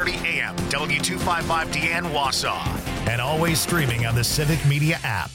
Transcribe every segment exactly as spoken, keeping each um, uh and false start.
thirty a.m. W two fifty-five D N Wausau. And always streaming on the Civic Media app.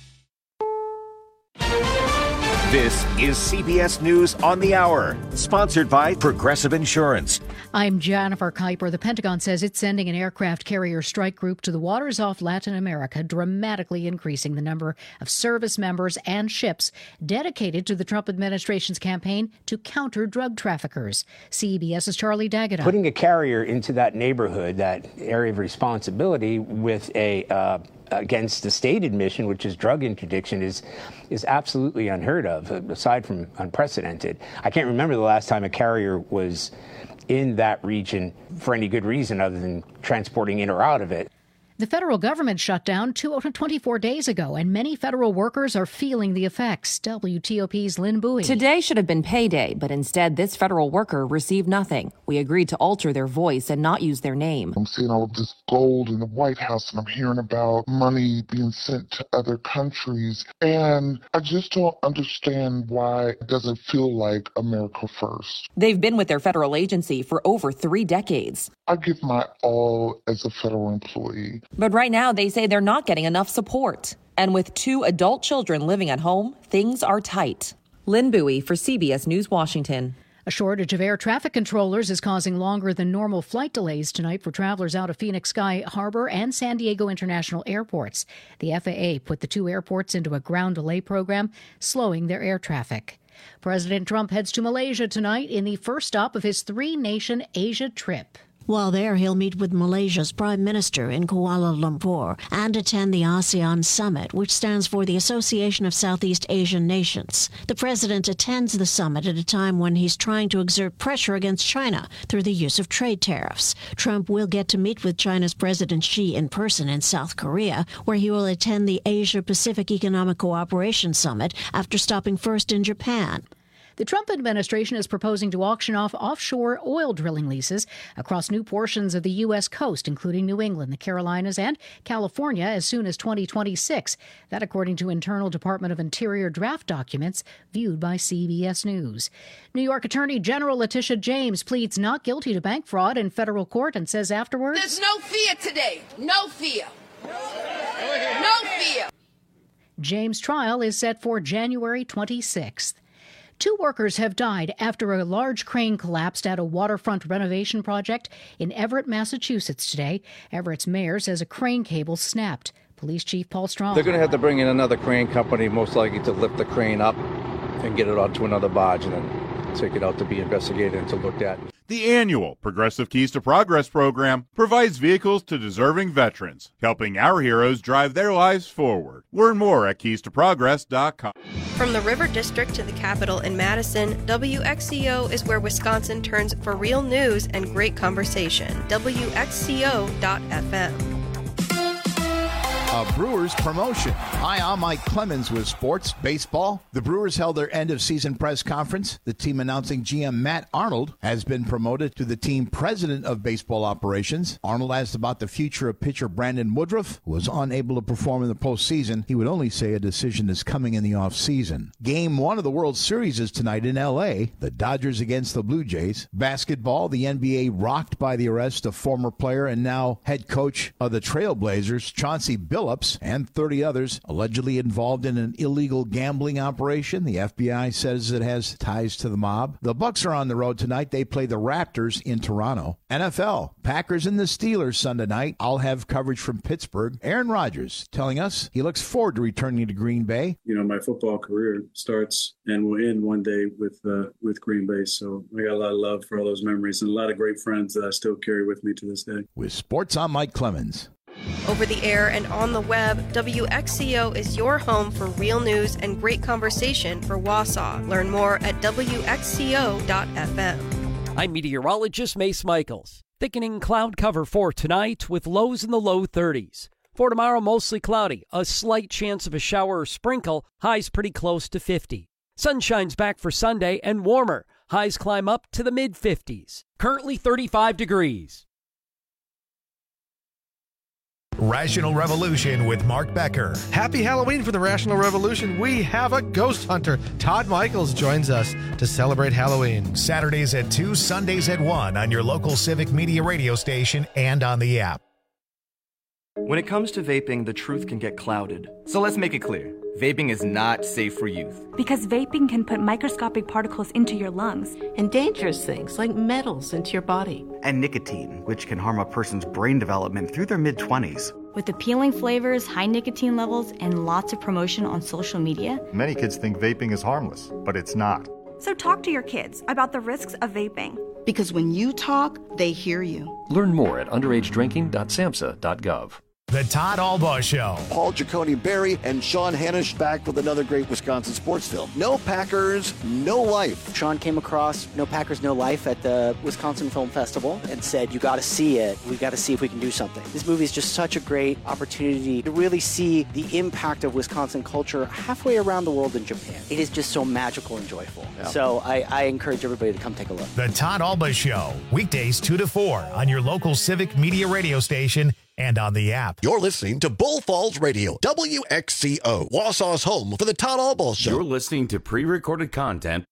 This is C B S News on the Hour, sponsored by Progressive Insurance. I'm Jennifer Kuiper. The Pentagon says it's sending an aircraft carrier strike group to the waters off Latin America, dramatically increasing the number of service members and ships dedicated to the Trump administration's campaign to counter drug traffickers. CBS's Charlie D'Agata. Putting a carrier into that neighborhood, that area of responsibility, with a uh, against the stated mission, which is drug interdiction, is is absolutely unheard of, aside from unprecedented. I can't remember the last time a carrier was in that region for any good reason other than transporting in or out of it. The federal government shut down twenty-four days ago, and many federal workers are feeling the effects. W T O P's Lynn Bowie. Today should have been payday, but instead this federal worker received nothing. We agreed to alter their voice and not use their name. I'm seeing all of this gold in the White House, and I'm hearing about money being sent to other countries, and I just don't understand why it doesn't feel like America first. They've been with their federal agency for over three decades. I give my all as a federal employee. But right now, they say they're not getting enough support. And with two adult children living at home, things are tight. Lynn Bowie for C B S News, Washington. A shortage of air traffic controllers is causing longer than normal flight delays tonight for travelers out of Phoenix Sky Harbor and San Diego International airports. The F A A put the two airports into a ground delay program, slowing their air traffic. President Trump heads to Malaysia tonight in the first stop of his three-nation Asia trip. While there, he'll meet with Malaysia's Prime Minister in Kuala Lumpur and attend the ASEAN Summit, which stands for the Association of Southeast Asian Nations. The president attends the summit at a time when he's trying to exert pressure against China through the use of trade tariffs. Trump will get to meet with China's President Xi in person in South Korea, where he will attend the Asia-Pacific Economic Cooperation Summit after stopping first in Japan. The Trump administration is proposing to auction off offshore oil drilling leases across new portions of the U S coast, including New England, the Carolinas, and California, as soon as twenty twenty-six. That, according to internal Department of Interior draft documents viewed by C B S News. New York Attorney General Letitia James pleads not guilty to bank fraud in federal court and says afterwards, "There's no fear today. No fear. No fear." James' trial is set for January twenty-sixth. Two workers have died after a large crane collapsed at a waterfront renovation project in Everett, Massachusetts today. Everett's mayor says a crane cable snapped. Police Chief Paul Strong. They're going to have to bring in another crane company, most likely to lift the crane up and get it onto another barge and then take it out to be investigated and to look at. The annual Progressive Keys to Progress program provides vehicles to deserving veterans, helping our heroes drive their lives forward. Learn more at keys to progress dot com. From the River District to the Capitol in Madison, W X C O is where Wisconsin turns for real news and great conversation. W X C O dot F M. A Brewers promotion. Hi, I'm Mike Clemens with Sports Baseball. The Brewers held their end-of-season press conference. The team announcing G M Matt Arnold has been promoted to the team president of baseball operations. Arnold asked about the future of pitcher Brandon Woodruff, who was unable to perform in the postseason. He would only say a decision is coming in the offseason. Game one of the World Series is tonight in L A. The Dodgers against the Blue Jays. Basketball, the N B A rocked by the arrest of former player and now head coach of the Trailblazers, Chauncey Billups, and thirty others allegedly involved in an illegal gambling operation. The F B I says it has ties to the mob. The Bucks are on the road tonight. They play the Raptors in Toronto. N F L, Packers and the Steelers Sunday night. I'll have coverage from Pittsburgh. Aaron Rodgers telling us he looks forward to returning to Green Bay. You know, my football career starts and will end one day with uh, with Green Bay. So I got a lot of love for all those memories and a lot of great friends that I still carry with me to this day. With Sports, I'm Mike Clemens. Over the air and on the web, W X C O is your home for real news and great conversation for Wausau. Learn more at W X C O dot F M. I'm meteorologist Mace Michaels. Thickening cloud cover for tonight with lows in the low thirties. For tomorrow, mostly cloudy, a slight chance of a shower or sprinkle, highs pretty close to fifty. Sunshine's back for Sunday and warmer. Highs climb up to the mid-fifties. Currently thirty-five degrees. Rational Revolution with Mark Becker. Happy Halloween for the Rational Revolution. We have a ghost hunter. Todd Michaels joins us to celebrate Halloween. Saturdays at two, Sundays at one on your local Civic Media radio station and on the app. When it comes to vaping, the truth can get clouded. So let's make it clear. Vaping is not safe for youth. Because vaping can put microscopic particles into your lungs. And dangerous things like metals into your body. And nicotine, which can harm a person's brain development through their mid-twenties. With appealing flavors, high nicotine levels, and lots of promotion on social media. Many kids think vaping is harmless, but it's not. So talk to your kids about the risks of vaping. Because when you talk, they hear you. Learn more at underage drinking dot samhsa dot gov. The Todd Albaugh Show. Paul Giacone Berry and Sean Hanisch back with another great Wisconsin sports film. No Packers, No Life. Sean came across No Packers, No Life at the Wisconsin Film Festival and said, you got to see it. We've got to see if we can do something. This movie is just such a great opportunity to really see the impact of Wisconsin culture halfway around the world in Japan. It is just so magical and joyful. Yeah. So I, I encourage everybody to come take a look. The Todd Albaugh Show. Weekdays two to four on your local Civic Media radio station and on the app. You're listening to Bull Falls Radio, W X C O, Wausau's home for the Todd Albaugh Show. You're listening to pre-recorded content.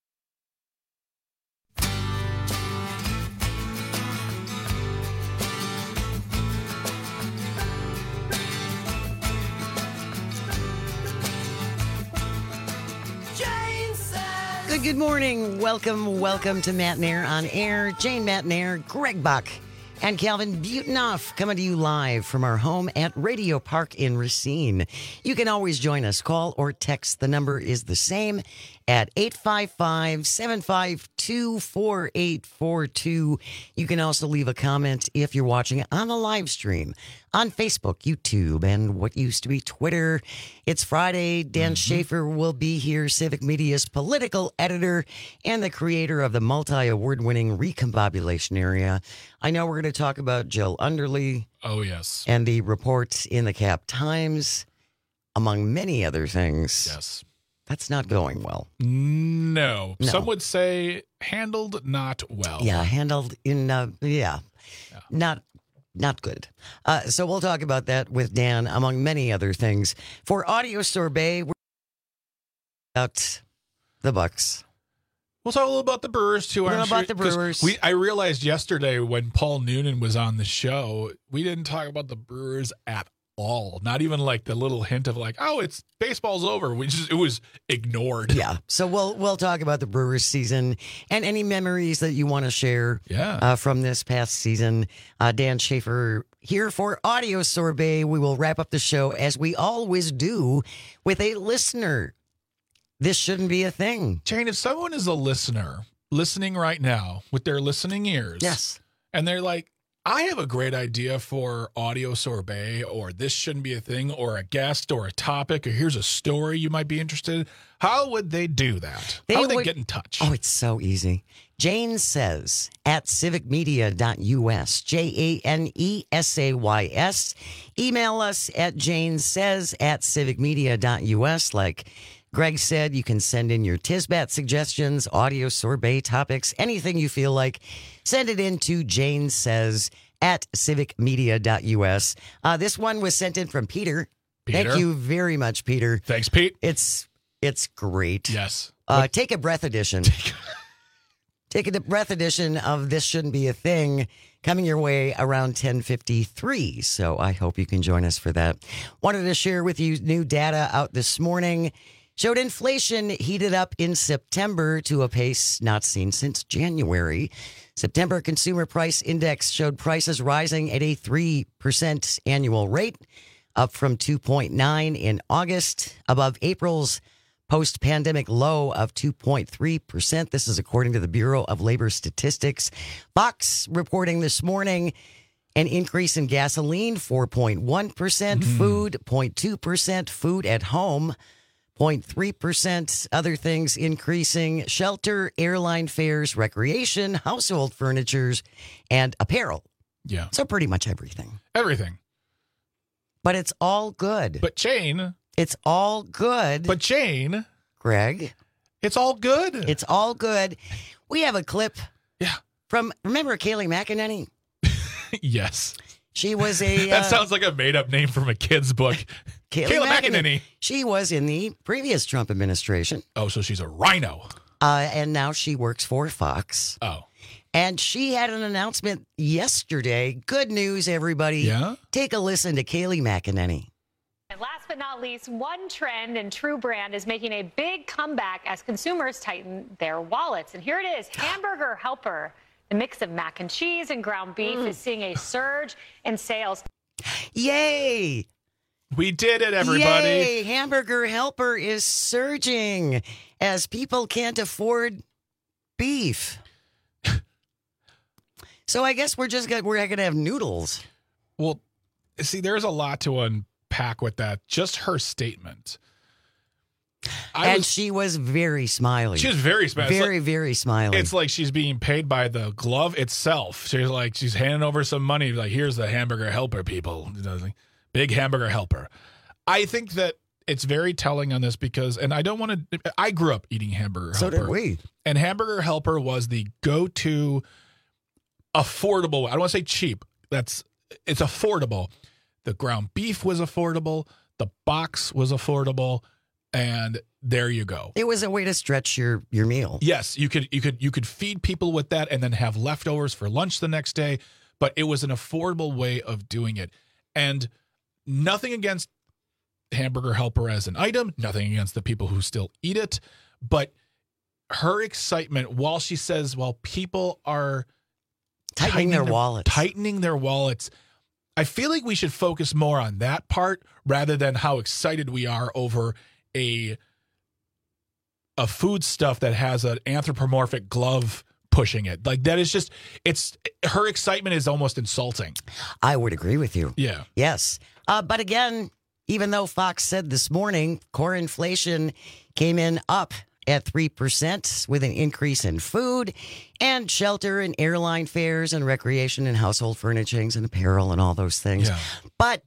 Good, good morning. Welcome, welcome to Matt Nair on Air. Jane Matt Nair, Greg Buck, and Calvin Butonoff coming to you live from our home at Radio Park in Racine. You can always join us. Call or text. The number is the same at eight five five, seven five two, four eight four two. You can also leave a comment if you're watching on the live stream on Facebook, YouTube, and what used to be Twitter. It's Friday. Dan mm-hmm. Schaefer will be here, Civic Media's political editor and the creator of the multi-award-winning Recombobulation Area. I know we're going to talk about Jill Underly. Oh, yes. And the reports in the Cap Times, among many other things. Yes. That's not going well. No. no. Some would say handled not well. Yeah, handled in, uh, yeah, yeah, not not good. Uh, so we'll talk about that with Dan, among many other things. For Audio Sorbet, we're about the Bucks. We'll talk a little about the Brewers, too. A little I'm about sure, the Brewers. We, I realized yesterday when Paul Noonan was on the show, we didn't talk about the Brewers at all. Not even like the little hint of like, oh, it's baseball's over. We just, it was ignored. Yeah. So we'll we'll talk about the Brewers season and any memories that you want to share yeah. uh, from this past season. Uh, Dan Schaefer here for Audio Sorbet. We will wrap up the show as we always do with a listener. This shouldn't be a thing. Jane, if someone is a listener listening right now with their listening ears. Yes. And they're like, I have a great idea for Audio Sorbet, or this shouldn't be a thing, or a guest, or a topic, or here's a story you might be interested in. How would they do that? They How would, would they get in touch? Oh, it's so easy. Jane Says at civic media dot U S, J A N E S A Y S. Email us at janesays at civic media dot U S. Like Greg said, you can send in your Tisbat suggestions, Audio Sorbet topics, anything you feel like. Send it in to Jane Says at civic media dot U S. Uh, this one was sent in from Peter. Peter. Thank you very much, Peter. Thanks, Pete. It's it's great. Yes. Uh, take a breath edition. Take a breath edition of This Shouldn't Be a Thing, coming your way around ten fifty-three. So I hope you can join us for that. Wanted to share with you new data out this morning. Showed inflation heated up in September to a pace not seen since January. September Consumer Price Index showed prices rising at a three percent annual rate, up from two point nine in August, above April's post-pandemic low of two point three percent. This is according to the Bureau of Labor Statistics. Fox reporting this morning an increase in gasoline, four point one percent, mm-hmm. food, zero point two percent, food at home, zero point three percent, other things increasing, shelter, airline fares, recreation, household furnitures, and apparel. Yeah. So pretty much everything. Everything. But it's all good. But Jane. It's all good. But Jane. Greg. It's all good. It's all good. We have a clip. Yeah. From, remember Kayleigh McEnany? Yes. She was a... that uh, sounds like a made-up name from a kid's book. Kayleigh, Kayleigh McEnany. McEnany. She was in the previous Trump administration. Oh, so she's a rhino. Uh, and now she works for Fox. Oh. And she had an announcement yesterday. Good news, everybody. Yeah? Take a listen to Kayleigh McEnany. And last but not least, one trend in True Brand is making a big comeback as consumers tighten their wallets. And here it is, Hamburger Helper. The mix of mac and cheese and ground beef mm. is seeing a surge in sales. Yay! We did it, everybody. Yay! Hamburger Helper is surging as people can't afford beef. So I guess we're just gonna, we're going to have noodles. Well, see, there's a lot to unpack with that. Just her statement. I and was, she was very smiley. She was very smiley. Very, like, very smiley. It's like she's being paid by the glove itself. She's like, she's handing over some money. Like, here's the Hamburger Helper, people. Big Hamburger Helper. I think that it's very telling on this because, and I don't want to, I grew up eating Hamburger so Helper. So did we. And Hamburger Helper was the go-to affordable. I don't want to say cheap. That's, it's affordable. The ground beef was affordable. The box was affordable. And there you go. It was a way to stretch your, your meal. Yes, you could you could you could feed people with that and then have leftovers for lunch the next day, but it was an affordable way of doing it. And nothing against Hamburger Helper as an item, nothing against the people who still eat it, but her excitement while she says while people are tightening, tightening their, their wallets. Tightening their wallets. I feel like we should focus more on that part rather than how excited we are over a a food stuff that has an anthropomorphic glove pushing it. Like that is just, it's, her excitement is almost insulting. I would agree with you. Yeah. Yes. Uh, but again, even though Fox said this morning, core inflation came in up at three percent with an increase in food and shelter and airline fares and recreation and household furnishings and apparel and all those things. Yeah. But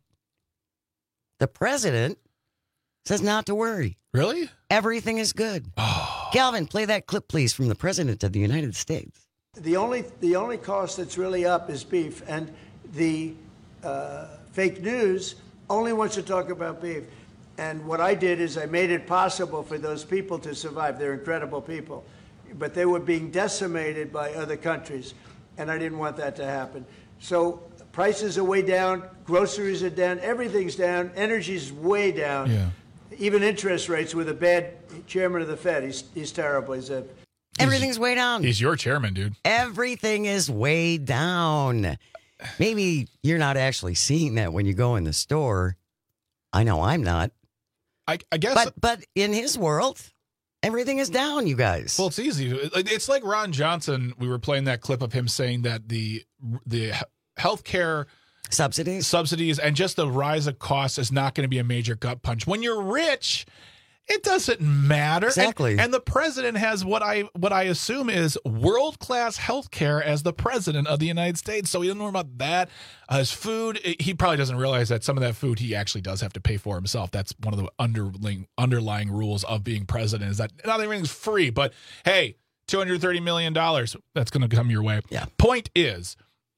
the president says not to worry. Really? Everything is good. Oh. Calvin, play that clip, please, from the President of the United States. The only the only cost that's really up is beef, and the uh, fake news only wants to talk about beef. And what I did is I made it possible for those people to survive. They're incredible people. But they were being decimated by other countries, and I didn't want that to happen. So prices are way down, groceries are down, everything's down, energy's way down. Yeah. Even interest rates with a bad chairman of the Fed. He's he's terrible. He's a Everything's way down. He's your chairman, dude. Everything is way down. Maybe you're not actually seeing that when you go in the store. I know I'm not. I, I guess. But but in his world, everything is down, you guys. Well, it's easy. It's like Ron Johnson. We were playing that clip of him saying that the the healthcare subsidies, subsidies, and just the rise of costs is not going to be a major gut punch. When you're rich, it doesn't matter. Exactly. And, and the president has what I what I assume is world class healthcare as the president of the United States. So he doesn't know about that. Uh, his food, he probably doesn't realize that some of that food he actually does have to pay for himself. That's one of the underlying underlying rules of being president is that not everything's free. But hey, two hundred thirty million dollars, that's going to come your way. Yeah. Point is,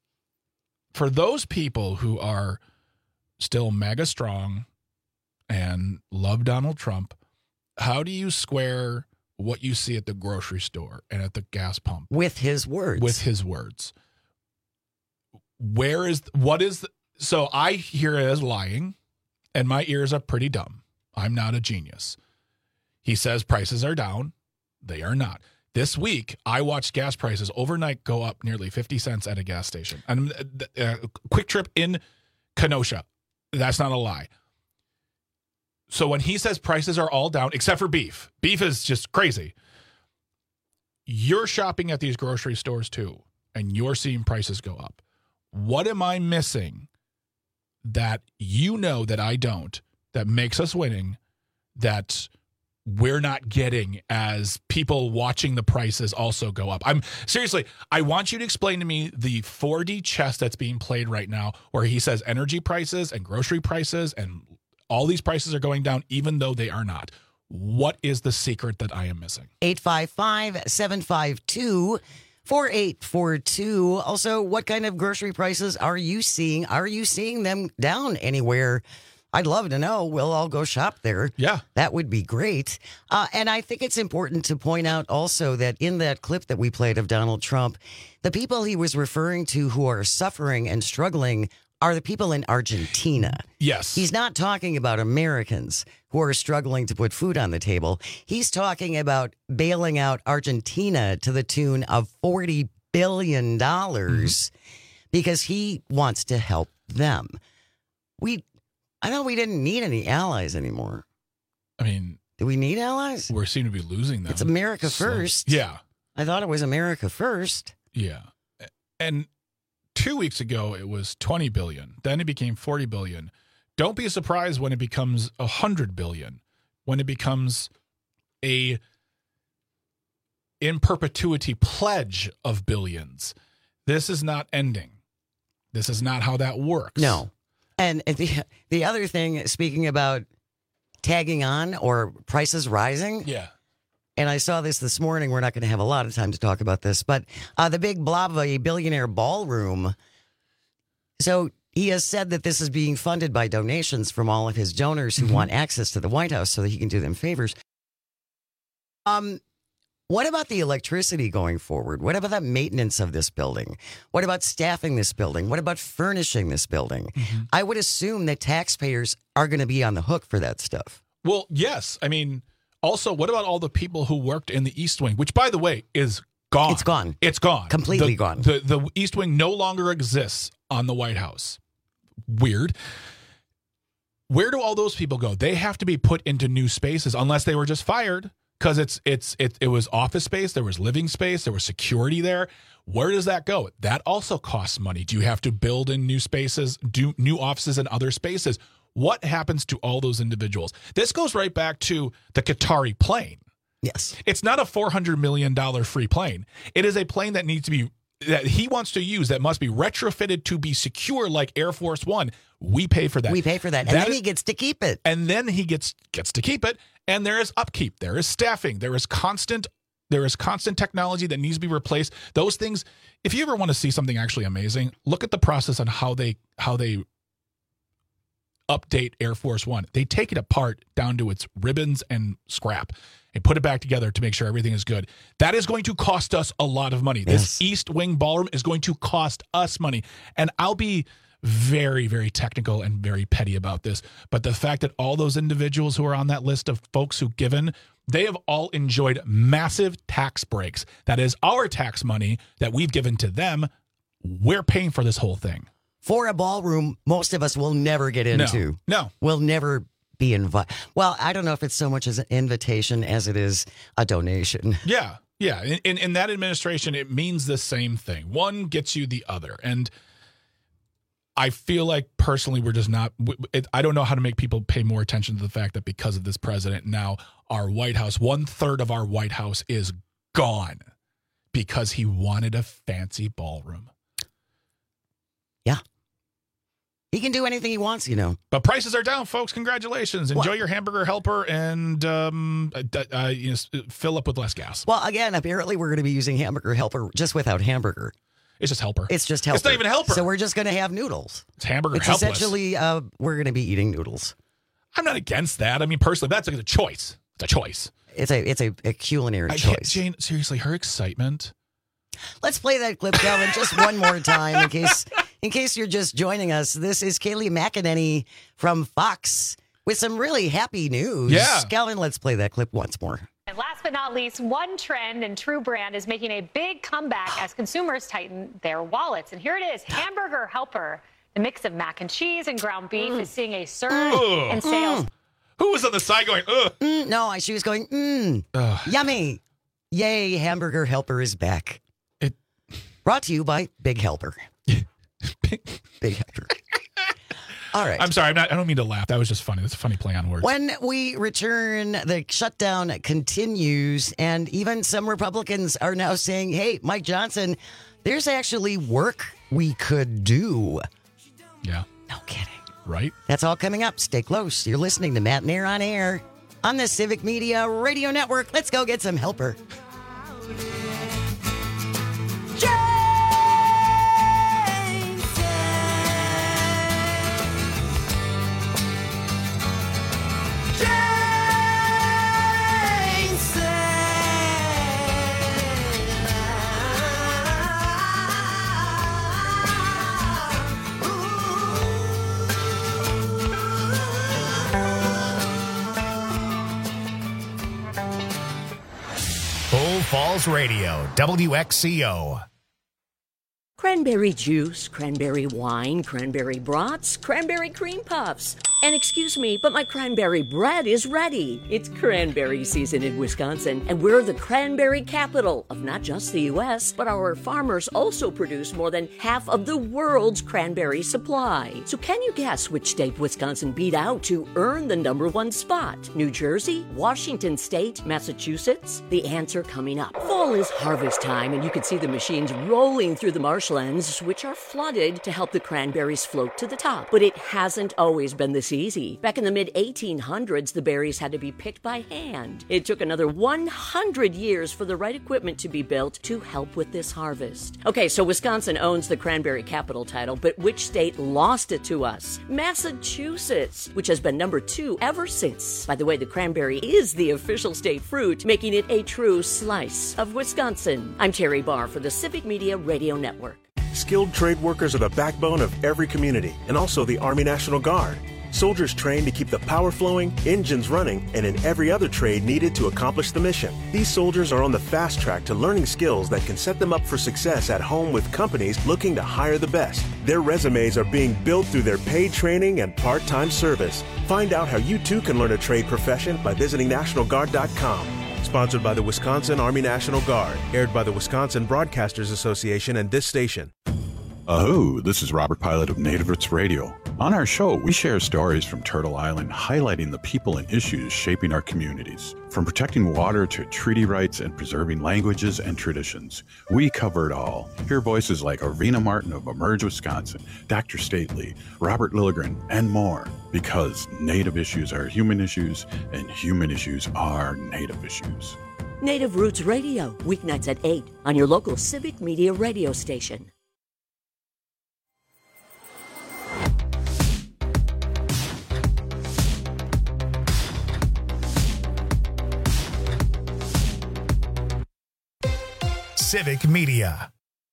for those people who are still mega strong and love Donald Trump, how do you square what you see at the grocery store and at the gas pump with his words? With his words. Where is, what is, the, so I hear it as lying, and my ears are pretty dumb. I'm not a genius. He says prices are down. They are not. This week, I watched gas prices overnight go up nearly fifty cents at a gas station. And uh, Quick Trip in Kenosha. That's not a lie. So when he says prices are all down, except for beef, beef is just crazy. You're shopping at these grocery stores too, and you're seeing prices go up. What am I missing that you know that I don't, that makes us winning, that we're not getting as people watching the prices also go up? I'm seriously, I want you to explain to me the four D chess that's being played right now, where he says energy prices and grocery prices and all these prices are going down, even though they are not. What is the secret that I am missing? eight five five, seven five two, four eight four two. Also, what kind of grocery prices are you seeing? Are you seeing them down anywhere? I'd love to know. We'll all go shop there. Yeah. That would be great. Uh, and I think it's important to point out also that in that clip that we played of Donald Trump, the people he was referring to who are suffering and struggling are the people in Argentina. Yes. He's not talking about Americans who are struggling to put food on the table. He's talking about bailing out Argentina to the tune of forty billion dollars mm-hmm. because he wants to help them. We... I thought we didn't need any allies anymore. I mean... Do we need allies? We seem to be losing them. It's America so, first. Yeah. I thought it was America first. Yeah. And two weeks ago, it was twenty billion dollars. Then it became forty billion dollars. Don't be surprised when it becomes one hundred billion dollars. When it becomes a in perpetuity pledge of billions. This is not ending. This is not how that works. No. And the the other thing, speaking about tagging on or prices rising. Yeah. And I saw this this morning. We're not going to have a lot of time to talk about this, but uh, the big blob of a billionaire ballroom. So he has said that this is being funded by donations from all of his donors who mm-hmm. want access to the White House so that he can do them favors. Um. What about the electricity going forward? What about the maintenance of this building? What about staffing this building? What about furnishing this building? Mm-hmm. I would assume that taxpayers are going to be on the hook for that stuff. Well, yes. I mean, also, what about all the people who worked in the East Wing, which, by the way, is gone? It's gone. It's gone. Completely the, gone. The, the East Wing no longer exists on the White House. Weird. Where do all those people go? They have to be put into new spaces unless they were just fired. Because it's it's it it was office space, there was living space, there was security there. Where does that go? That also costs money. Do you have to build in new spaces, do new offices in other spaces? What happens to all those individuals? This goes right back to the Qatari plane. Yes. It's not a four hundred million dollars free plane. It is a plane that needs to be, that he wants to use, that must be retrofitted to be secure like Air Force One. We pay for that. We pay for that. And that then is, he gets to keep it. And then he gets gets to keep it. And there is upkeep. There is staffing. There is constant there is constant technology that needs to be replaced. Those things, if you ever want to see something actually amazing, look at the process on how they how they update Air Force One. They take it apart down to its ribbons and scrap and put it back together to make sure everything is good. That is going to cost us a lot of money. Yes. This East Wing Ballroom is going to cost us money. And I'll be very, very technical and very petty about this. But the fact that all those individuals who are on that list of folks who've given, they have all enjoyed massive tax breaks. That is our tax money that we've given to them. We're paying for this whole thing. For a ballroom, most of us will never get into. No. no. We'll never be invited. Well, I don't know if it's so much as an invitation as it is a donation. Yeah. Yeah. In, in, in that administration, it means the same thing. One gets you the other. And I feel like personally we're just not it, I don't know how to make people pay more attention to the fact that because of this president now our White House, one third of our White House is gone because he wanted a fancy ballroom. Yeah. He can do anything he wants, you know. But prices are down, folks. Congratulations. Enjoy well, your hamburger helper and um, uh, uh, you know, fill up with less gas. Well, again, apparently we're going to be using hamburger helper just without hamburger. It's just helper. It's just helper. It's not even helper. So we're just going to have noodles. It's hamburger it's helpless. Essentially, uh, we're going to be eating noodles. I'm not against that. I mean, personally, that's like a choice. It's a choice. It's a it's a, a culinary I choice. Jane, seriously, her excitement. Let's play that clip, Calvin, just one more time in case in case you're just joining us. This is Kayleigh McEnany from Fox with some really happy news. Yeah. Calvin, let's play that clip once more. And last but not least, one trend and True Brand is making a big comeback as consumers tighten their wallets. And here it is, Hamburger Helper. The mix of mac and cheese and ground beef mm. is seeing a surge mm. in sales. Mm. Who was on the side going, ugh? Mm, no, she was going, mmm, yummy. Yay, Hamburger Helper is back. It Brought to you by Big Helper. Big, Big Helper. All right. I'm sorry. I'm not, I don't mean to laugh. That was just funny. That's a funny play on words. When we return, the shutdown continues, and even some Republicans are now saying, hey, Mike Johnson, there's actually work we could do. Yeah. No kidding. Right? That's all coming up. Stay close. You're listening to Matt and Air on Air on the Civic Media Radio Network. Let's go get some helper. Falls Radio, W X C O. Cranberry juice, cranberry wine, cranberry brats, cranberry cream puffs. And excuse me, but my cranberry bread is ready. It's cranberry season in Wisconsin, and we're the cranberry capital of not just the U S, but our farmers also produce more than half of the world's cranberry supply. So can you guess which state Wisconsin beat out to earn the number one spot? New Jersey, Washington State, Massachusetts? The answer coming up. Fall is harvest time, and you can see the machines rolling through the marshlands, which are flooded to help the cranberries float to the top. But it hasn't always been this easy. Back in the mid eighteen hundreds, the berries had to be picked by hand. It took another one hundred years for the right equipment to be built to help with this harvest. Okay, so Wisconsin owns the cranberry capital title, but which state lost it to us? Massachusetts, which has been number two ever since. By the way, the cranberry is the official state fruit, making it a true slice of Wisconsin. I'm Terry Barr for the Civic Media Radio Network. Skilled trade workers are the backbone of every community, and also the Army National Guard. Soldiers trained to keep the power flowing, engines running, and in every other trade needed to accomplish the mission. These soldiers are on the fast track to learning skills that can set them up for success at home with companies looking to hire the best. Their resumes are being built through their paid training and part-time service. Find out how you too can learn a trade profession by visiting National Guard dot com. Sponsored by the Wisconsin Army National Guard. Aired by the Wisconsin Broadcasters Association and this station. Aho, this is Robert Pilot of Native Roots Radio. On our show, we share stories from Turtle Island highlighting the people and issues shaping our communities. From protecting water to treaty rights and preserving languages and traditions, we cover it all. Hear voices like Arvina Martin of Emerge Wisconsin, Doctor Stately, Robert Lilligren, and more. Because Native issues are human issues, and human issues are Native issues. Native Roots Radio, weeknights at eight on your local Civic Media radio station. Civic Media.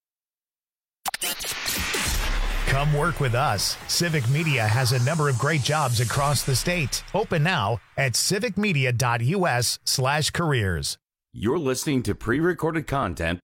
Come work with us. Civic Media has a number of great jobs across the state. Open now at civic media dot u s slash careers. You're listening to pre-recorded content.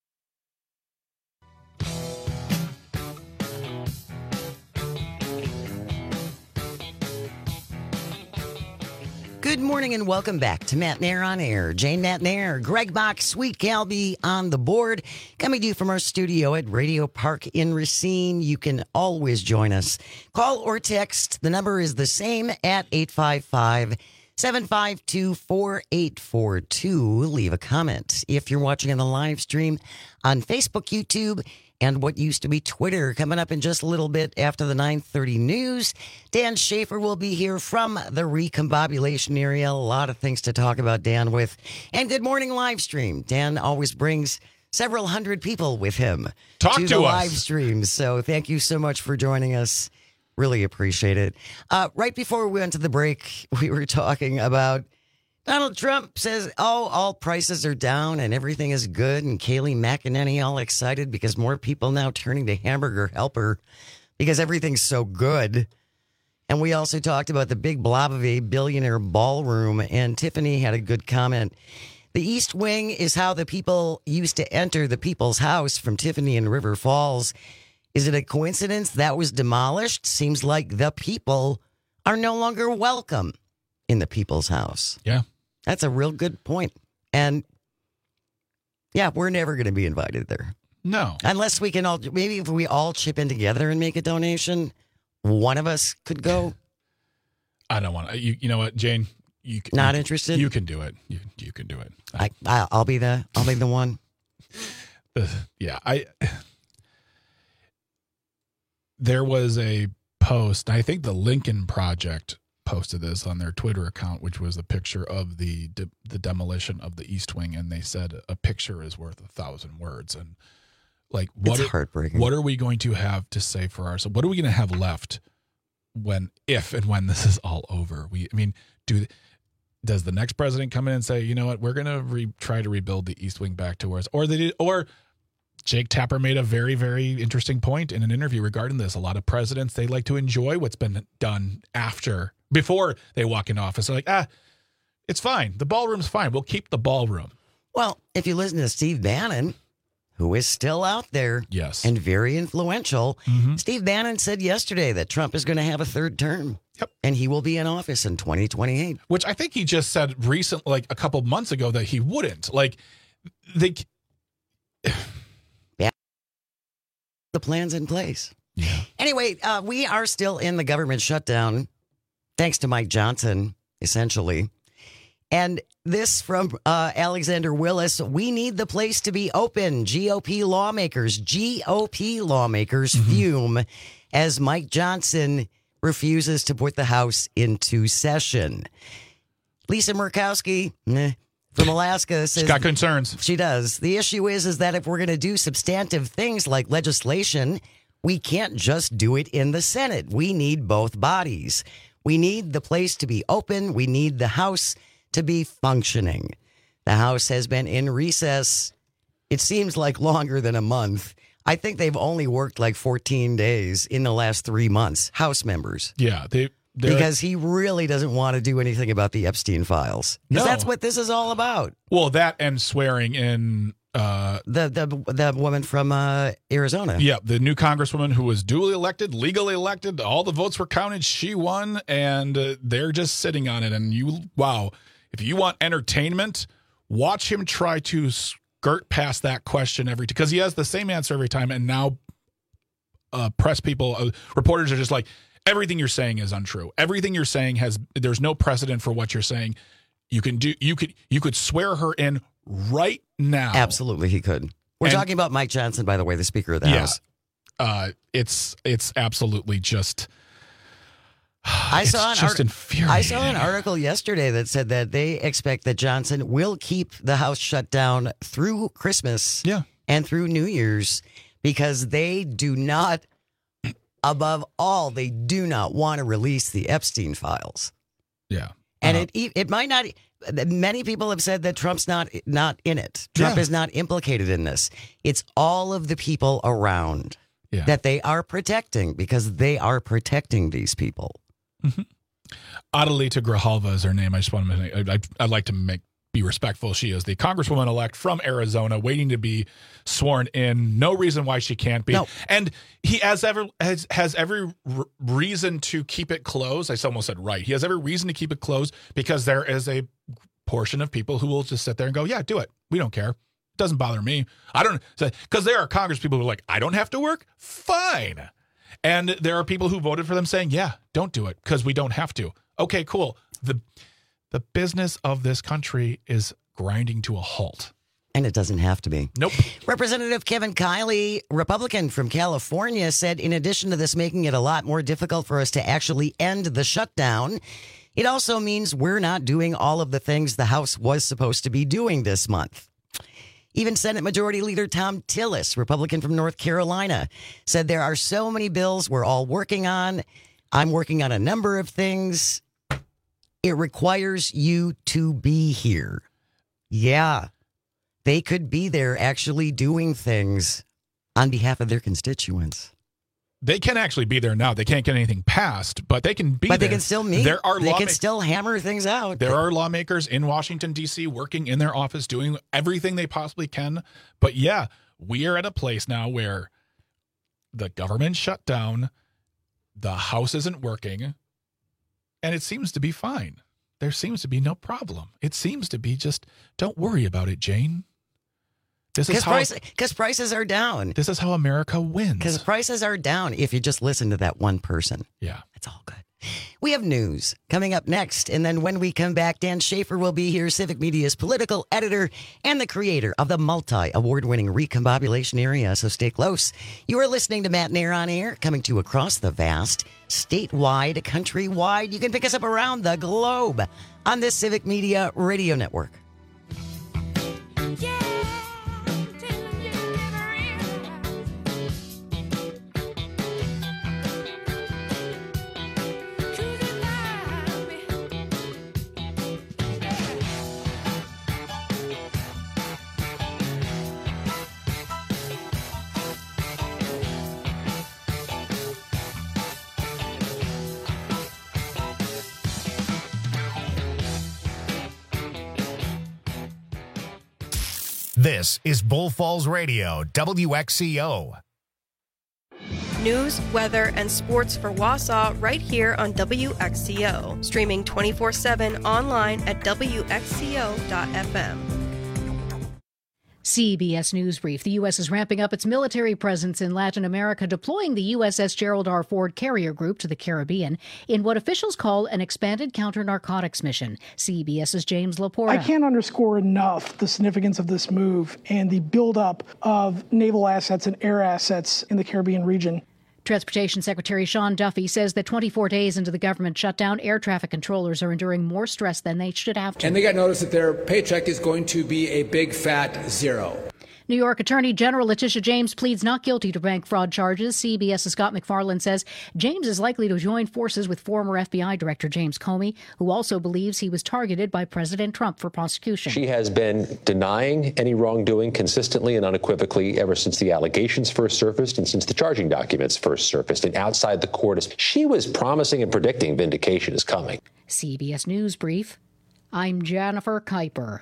Good morning and welcome back to Matt Nair on Air. Jane Matt Nair, Greg Bach, Sweet Calby on the board. Coming to you from our studio at Radio Park in Racine. You can always join us. Call or text. The number is the same at eight five five, seven five two, four eight four two. Leave a comment. If you're watching on the live stream on Facebook, YouTube, and what used to be Twitter. Coming up in just a little bit after the nine thirty news, Dan Schaefer will be here from the recombobulation area. A lot of things to talk about, Dan, with. And good morning live stream. Dan always brings several hundred people with him Talk to, to the us. live stream. So thank you so much for joining us. Really appreciate it. Uh, right before we went to the break, we were talking about Donald Trump says, oh, all prices are down and everything is good. And Kayleigh McEnany all excited because more people now turning to Hamburger Helper because everything's so good. And we also talked about the big blob of a billionaire ballroom. And Tiffany had a good comment. The East Wing is how the people used to enter the people's house from Tiffany in River Falls. Is it a coincidence that was demolished? Seems like the people are no longer welcome in the people's house. Yeah. That's a real good point. And yeah, we're never going to be invited there. No. Unless we can all, maybe if we all chip in together and make a donation, one of us could go. I don't want to. You, you know what, Jane? You can, Not you, interested? You can do it. You you can do it. I, I I'll be the I'll be the one. Uh, yeah, I. There was a post. I think the Lincoln Project posted this on their Twitter account, which was a picture of the de- the demolition of the East Wing, and they said a picture is worth a thousand words. And like, what it's are, heartbreaking. What are we going to have to say for ourselves? What are we going to have left when, if and when this is all over? We, I mean, do does the next president come in and say, you know what, we're going to re- try to rebuild the East Wing back to where it's, or they did, or Jake Tapper made a very, very interesting point in an interview regarding this. A lot of presidents, they like to enjoy what's been done after. Before they walk in office, they're like, ah, it's fine. The ballroom's fine. We'll keep the ballroom. Well, if you listen to Steve Bannon, who is still out there yes. and very influential, mm-hmm. Steve Bannon said yesterday that Trump is going to have a third term. Yep. And he will be in office in twenty twenty-eight. Which I think he just said recently, like a couple months ago, that he wouldn't. Like, they... yeah. The plan's in place. Yeah. Anyway, uh, we are still in the government shutdown, thanks to Mike Johnson, essentially. And this from uh, Alexander Willis. We need the place to be open. G O P lawmakers, G O P lawmakers mm-hmm. fume as Mike Johnson refuses to put the House into session. Lisa Murkowski meh, from Alaska says... She's got concerns. She does. The issue is, is that if we're going to do substantive things like legislation, we can't just do it in the Senate. We need both bodies. We need the place to be open. We need the House to be functioning. The House has been in recess, it seems like longer than a month. I think they've only worked like fourteen days in the last three months, House members. Yeah. They, because he really doesn't want to do anything about the Epstein files. Because no. that's what this is all about. Well, that and swearing in... Uh, the, the the woman from uh, Arizona. Yeah, the new congresswoman who was duly elected, legally elected. All the votes were counted. She won, and uh, they're just sitting on it. And you, wow, if you want entertainment, watch him try to skirt past that question every time, because he has the same answer every time. And now uh, press people, uh, reporters are just like, everything you're saying is untrue. Everything you're saying has, there's no precedent for what you're saying. You can do, you could, you could swear her in right now. Absolutely, he could. We're and, talking about Mike Johnson, by the way, the Speaker of the yeah, House. Uh, it's it's absolutely just. I it's saw an just art- infuriating. I saw an article yesterday that said that they expect that Johnson will keep the House shut down through Christmas, yeah. and through New Year's, because they do not, above all, they do not want to release the Epstein files. Yeah, and uh, it it might not. Many people have said that Trump's not not in it. Trump yeah. is not implicated in this. It's all of the people around yeah. that they are protecting, because they are protecting these people. Mm-hmm. Adelita Grijalva is her name. I just want to make, I, I'd like to make be respectful. She is the congresswoman-elect from Arizona, waiting to be sworn in. No reason why she can't be. No. And he has ever has has every r- reason to keep it closed. I almost said right. He has every reason to keep it closed, because there is a portion of people who will just sit there and go, yeah, do it. We don't care. It doesn't bother me. I don't, because there are Congress people who are like, I don't have to work. Fine. And there are people who voted for them saying, yeah, don't do it because we don't have to. Okay, cool. The The business of this country is grinding to a halt. And it doesn't have to be. Nope. Representative Kevin Kiley, Republican from California, said in addition to this making it a lot more difficult for us to actually end the shutdown, it also means we're not doing all of the things the House was supposed to be doing this month. Even Senate Majority Leader Tom Tillis, Republican from North Carolina, said there are so many bills we're all working on. I'm working on a number of things. It requires you to be here. Yeah, they could be there actually doing things on behalf of their constituents. They can actually be there now. They can't get anything passed, but they can be but there. But they can still meet. There are they lawma- can still hammer things out. There are lawmakers in Washington, D C working in their office, doing everything they possibly can. But yeah, we are at a place now where the government shut down, the House isn't working, and it seems to be fine. There seems to be no problem. It seems to be just, don't worry about it, Jane. This is how price, prices are down. This is how America wins. Because prices are down if you just listen to that one person. Yeah. It's all good. We have news coming up next. And then when we come back, Dan Schaefer will be here, Civic Media's political editor and the creator of the multi-award-winning Recombobulation Area. So stay close. You are listening to Matt Nair on Air, coming to you across the vast, statewide, countrywide. You can pick us up around the globe on this Civic Media radio network. Yeah. This is Bull Falls Radio, W X C O. News, weather, and sports for Wausau right here on W X C O. Streaming twenty-four seven online at W X C O dot F M. C B S News Brief. The U S is ramping up its military presence in Latin America, deploying the U S S Gerald R. Ford carrier group to the Caribbean in what officials call an expanded counter-narcotics mission. CBS's James Laporta. I can't underscore enough the significance of this move and the buildup of naval assets and air assets in the Caribbean region. Transportation Secretary Sean Duffy says that twenty-four days into the government shutdown, air traffic controllers are enduring more stress than they should have to. And they got notice that their paycheck is going to be a big fat zero. New York Attorney General Letitia James pleads not guilty to bank fraud charges. CBS's Scott McFarland says James is likely to join forces with former F B I Director James Comey, who also believes he was targeted by President Trump for prosecution. She has been denying any wrongdoing consistently and unequivocally ever since the allegations first surfaced and since the charging documents first surfaced. And outside the court, she was promising and predicting vindication is coming. C B S News Brief. I'm Jennifer Kuiper.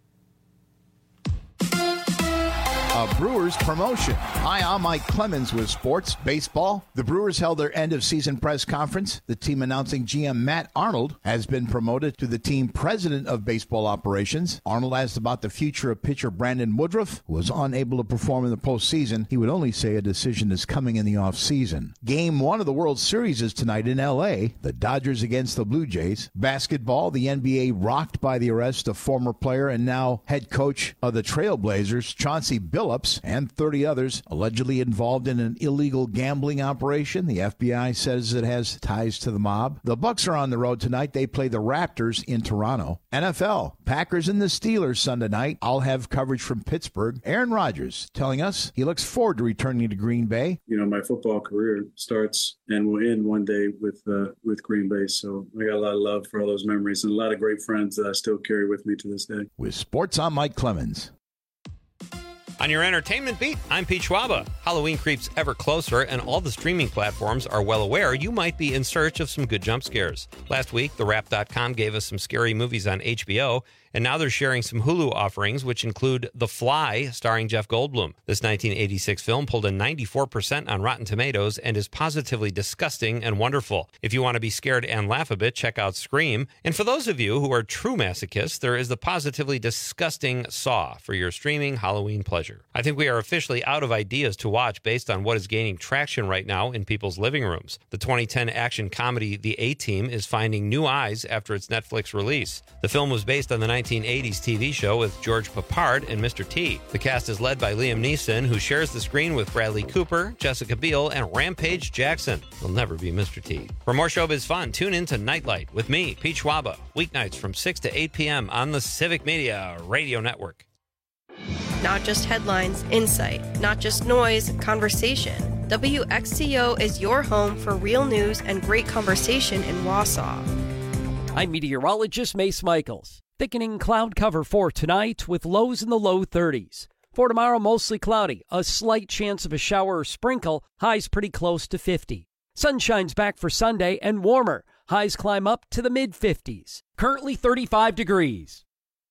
A Brewers promotion. Hi, I'm Mike Clemens with Sports Baseball. The Brewers held their end-of-season press conference. The team announcing G M Matt Arnold has been promoted to the team president of baseball operations. Arnold asked about the future of pitcher Brandon Woodruff, who was unable to perform in the postseason. He would only say a decision is coming in the offseason. Game one of the World Series is tonight in L A. The Dodgers against the Blue Jays. Basketball, the N B A rocked by the arrest of former player and now head coach of the Trailblazers, Chauncey Billups, and thirty others allegedly involved in an illegal gambling operation. The F B I says it has ties to the mob. The Bucks are on the road tonight. They play the Raptors in Toronto. N F L, Packers and the Steelers Sunday night. I'll have coverage from Pittsburgh. Aaron Rodgers telling us he looks forward to returning to Green Bay. You know, my football career starts and will end one day with uh, with Green Bay. So I got a lot of love for all those memories and a lot of great friends that I still carry with me to this day. With sports, I'm Mike Clemens. On your entertainment beat, I'm Pete Schwaba. Halloween creeps ever closer, and all the streaming platforms are well aware you might be in search of some good jump scares. Last week, the wrap dot com gave us some scary movies on H B O, and now they're sharing some Hulu offerings, which include The Fly, starring Jeff Goldblum. This nineteen eighty-six film pulled a ninety-four percent on Rotten Tomatoes and is positively disgusting and wonderful. If you want to be scared and laugh a bit, check out Scream. And for those of you who are true masochists, there is the positively disgusting Saw for your streaming Halloween pleasure. I think we are officially out of ideas to watch based on what is gaining traction right now in people's living rooms. The twenty ten action comedy The A-Team is finding new eyes after its Netflix release. The film was based on the nineteen eighties T V show with George Papard and Mister T. The cast is led by Liam Neeson, who shares the screen with Bradley Cooper, Jessica Biel, and Rampage Jackson. He'll never be Mister T. For more showbiz fun, tune in to Nightlight with me, Pete Schwaba, weeknights from six to eight p.m. on the Civic Media Radio Network. Not just headlines, insight. Not just noise, conversation. W X C O is your home for real news and great conversation in Wausau. I'm meteorologist Mace Michaels. Thickening cloud cover for tonight with lows in the low thirties. For tomorrow, mostly cloudy. A slight chance of a shower or sprinkle. Highs pretty close to fifty. Sunshine's back for Sunday and warmer. Highs climb up to the mid-fifties. Currently thirty-five degrees.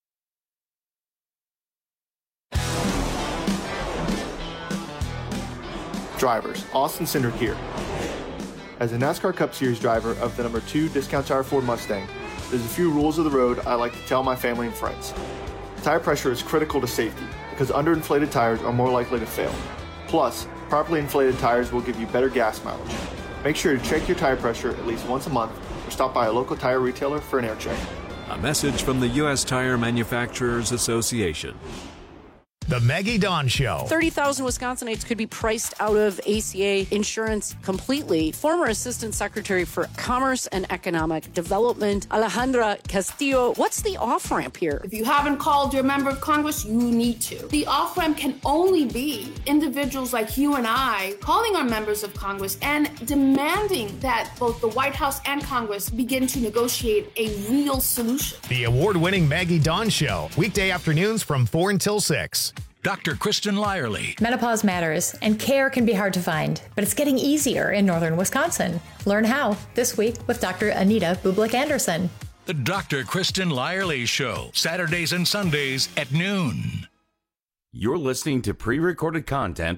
Drivers, Austin Cindric here. As a NASCAR Cup Series driver of the number two Discount Tire Ford Mustang, there's a few rules of the road I like to tell my family and friends. Tire pressure is critical to safety because underinflated tires are more likely to fail. Plus, properly inflated tires will give you better gas mileage. Make sure to check your tire pressure at least once a month or stop by a local tire retailer for an air check. A message from the U S Tire Manufacturers Association. The Maggie Dawn Show. thirty thousand Wisconsinites could be priced out of A C A insurance completely. Former Assistant Secretary for Commerce and Economic Development, Alejandra Castillo. What's the off-ramp here? If you haven't called your member of Congress, you need to. The off-ramp can only be individuals like you and I calling our members of Congress and demanding that both the White House and Congress begin to negotiate a real solution. The award-winning Maggie Dawn Show. Weekday afternoons from four until six. Doctor Kristen Lyerly. Menopause matters, and care can be hard to find, but it's getting easier in northern Wisconsin. Learn how this week with Doctor Anita Bublik-Anderson. The Doctor Kristen Lyerly Show, Saturdays and Sundays at noon. You're listening to pre-recorded content.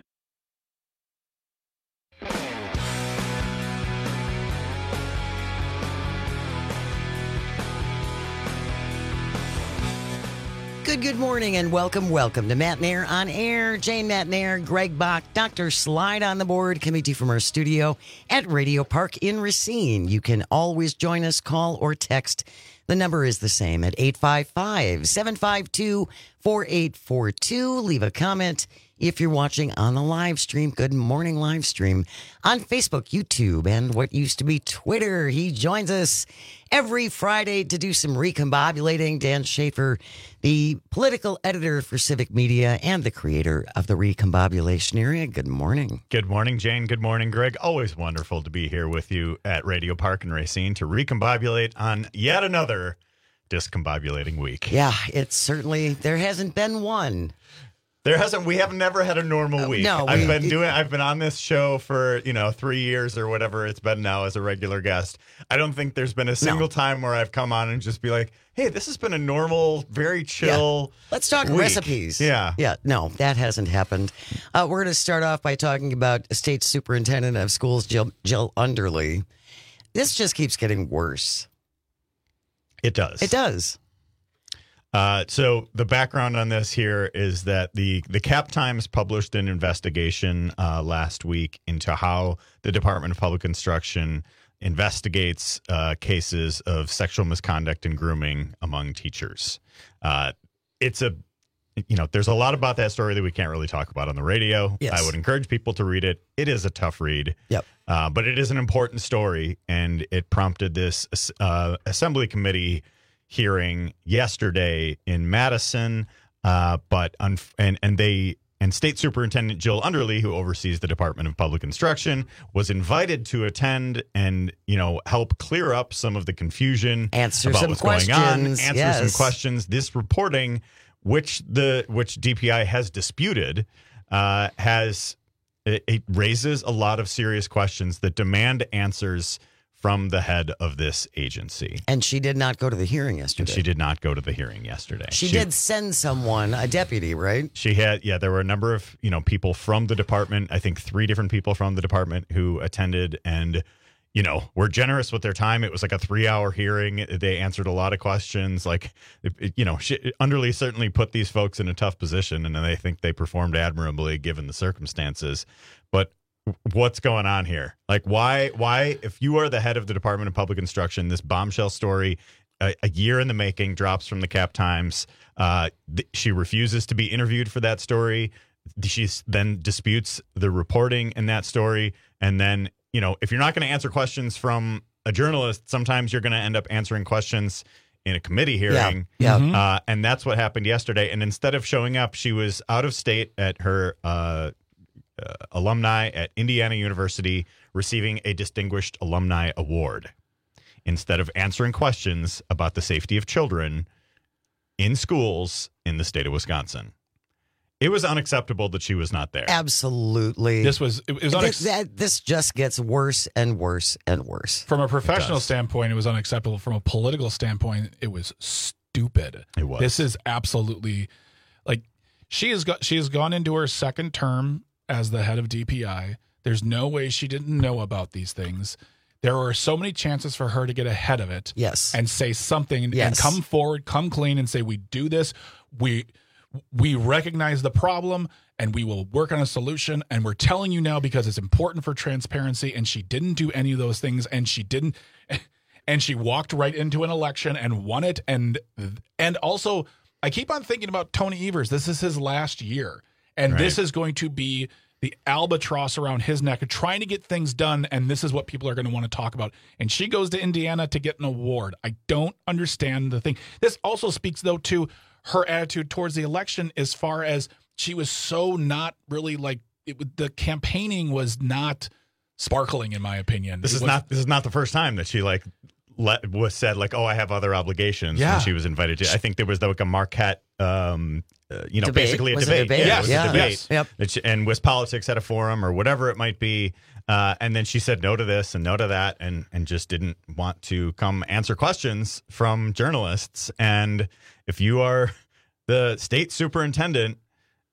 Good, good morning and welcome, welcome to Matt Nair on Air. Jane Matt Nair, Greg Bach, Doctor Slide on the board, coming to you from our studio at Radio Park in Racine. You can always join us, call or text. The number is the same at eight five five, seven five two, four eight four two. Leave a comment if you're watching on the live stream. Good morning live stream on Facebook, YouTube, and what used to be Twitter. He joins us every Friday to do some recombobulating. Dan Schaefer, the political editor for Civic Media and the creator of the Recombobulation Area. Good morning. Good morning, Jane. Good morning, Greg. Always wonderful to be here with you at Radio Park in Racine to recombobulate on yet another discombobulating week. Yeah, it's certainly, there hasn't been one. There hasn't. We have never had a normal week. No, I've we, been doing. I've been on this show for you know three years or whatever it's been now as a regular guest. I don't think there's been a single no. time where I've come on and just be like, "Hey, this has been a normal, very chill." Yeah. Let's talk week. recipes. Yeah, yeah. No, that hasn't happened. Uh, we're going to start off by talking about State Superintendent of Schools Jill, Jill Underly. This just keeps getting worse. It does. It does. Uh, so the background on this here is that the, the Cap Times published an investigation uh, last week into how the Department of Public Instruction investigates uh, cases of sexual misconduct and grooming among teachers. Uh, it's a, you know, there's a lot about that story that we can't really talk about on the radio. Yes. I would encourage people to read it. It is a tough read. Yep. Uh, but it is an important story, and it prompted this uh, Assembly Committee hearing yesterday in Madison, uh, but un- and and they and State Superintendent Jill Underly, who oversees the Department of Public Instruction, was invited to attend and you know help clear up some of the confusion, answer about some what's questions, going on, answer yes. some questions. This reporting, which the which D P I has disputed, uh, has it, it raises a lot of serious questions that demand answers from the head of this agency. And she did not go to the hearing yesterday. And she did not go to the hearing yesterday. She, she did send someone, a deputy, right? She had, yeah, there were a number of, you know, people from the department, I think three different people from the department who attended and, you know, were generous with their time. It was like a three hour hearing. They answered a lot of questions. Like, it, you know, she, Underly certainly put these folks in a tough position, and I think they performed admirably given the circumstances. But what's going on here? Like, why, why, if you are the head of the Department of Public Instruction, this bombshell story, a, a year in the making, drops from the Cap Times. Uh, th- she refuses to be interviewed for that story. She then disputes the reporting in that story. And then, you know, if you're not going to answer questions from a journalist, sometimes you're going to end up answering questions in a committee hearing. Yeah. yeah. Uh, and that's what happened yesterday. And instead of showing up, she was out of state at her uh Uh, alumni at Indiana University receiving a Distinguished Alumni Award instead of answering questions about the safety of children in schools in the state of Wisconsin. It was unacceptable that she was not there. Absolutely. This was, it was unex- this, that, this just gets worse and worse and worse. From a professional standpoint, it was unacceptable. From a political standpoint, it was stupid. It was. This is absolutely, like, she has got, she has gone into her second term as the head of D P I. There's no way she didn't know about these things. There are so many chances for her to get ahead of it. Yes. And say something and, yes. and come forward, come clean and say, we do this. We we recognize the problem and we will work on a solution. And we're telling you now because it's important for transparency. And she didn't do any of those things. And she didn't. And she walked right into an election and won it. And and also, I keep on thinking about Tony Evers. This is his last year. And right. this is going to be the albatross around his neck of trying to get things done. And this is what people are going to want to talk about. And she goes to Indiana to get an award. I don't understand the thing. This also speaks, though, to her attitude towards the election as far as she was so not really like it, the campaigning was not sparkling, in my opinion. This it is was, not this is not the first time that she like let, was said like, oh, I have other obligations yeah. when she was invited to. I think there was like a Marquette um Uh, you know, debate. basically a was debate. A debate? Yeah, it was yeah. a debate. Yes. Yep. She, and WisPolitics had a forum or whatever it might be. Uh, and then she said no to this and no to that and, and just didn't want to come answer questions from journalists. And if you are the state superintendent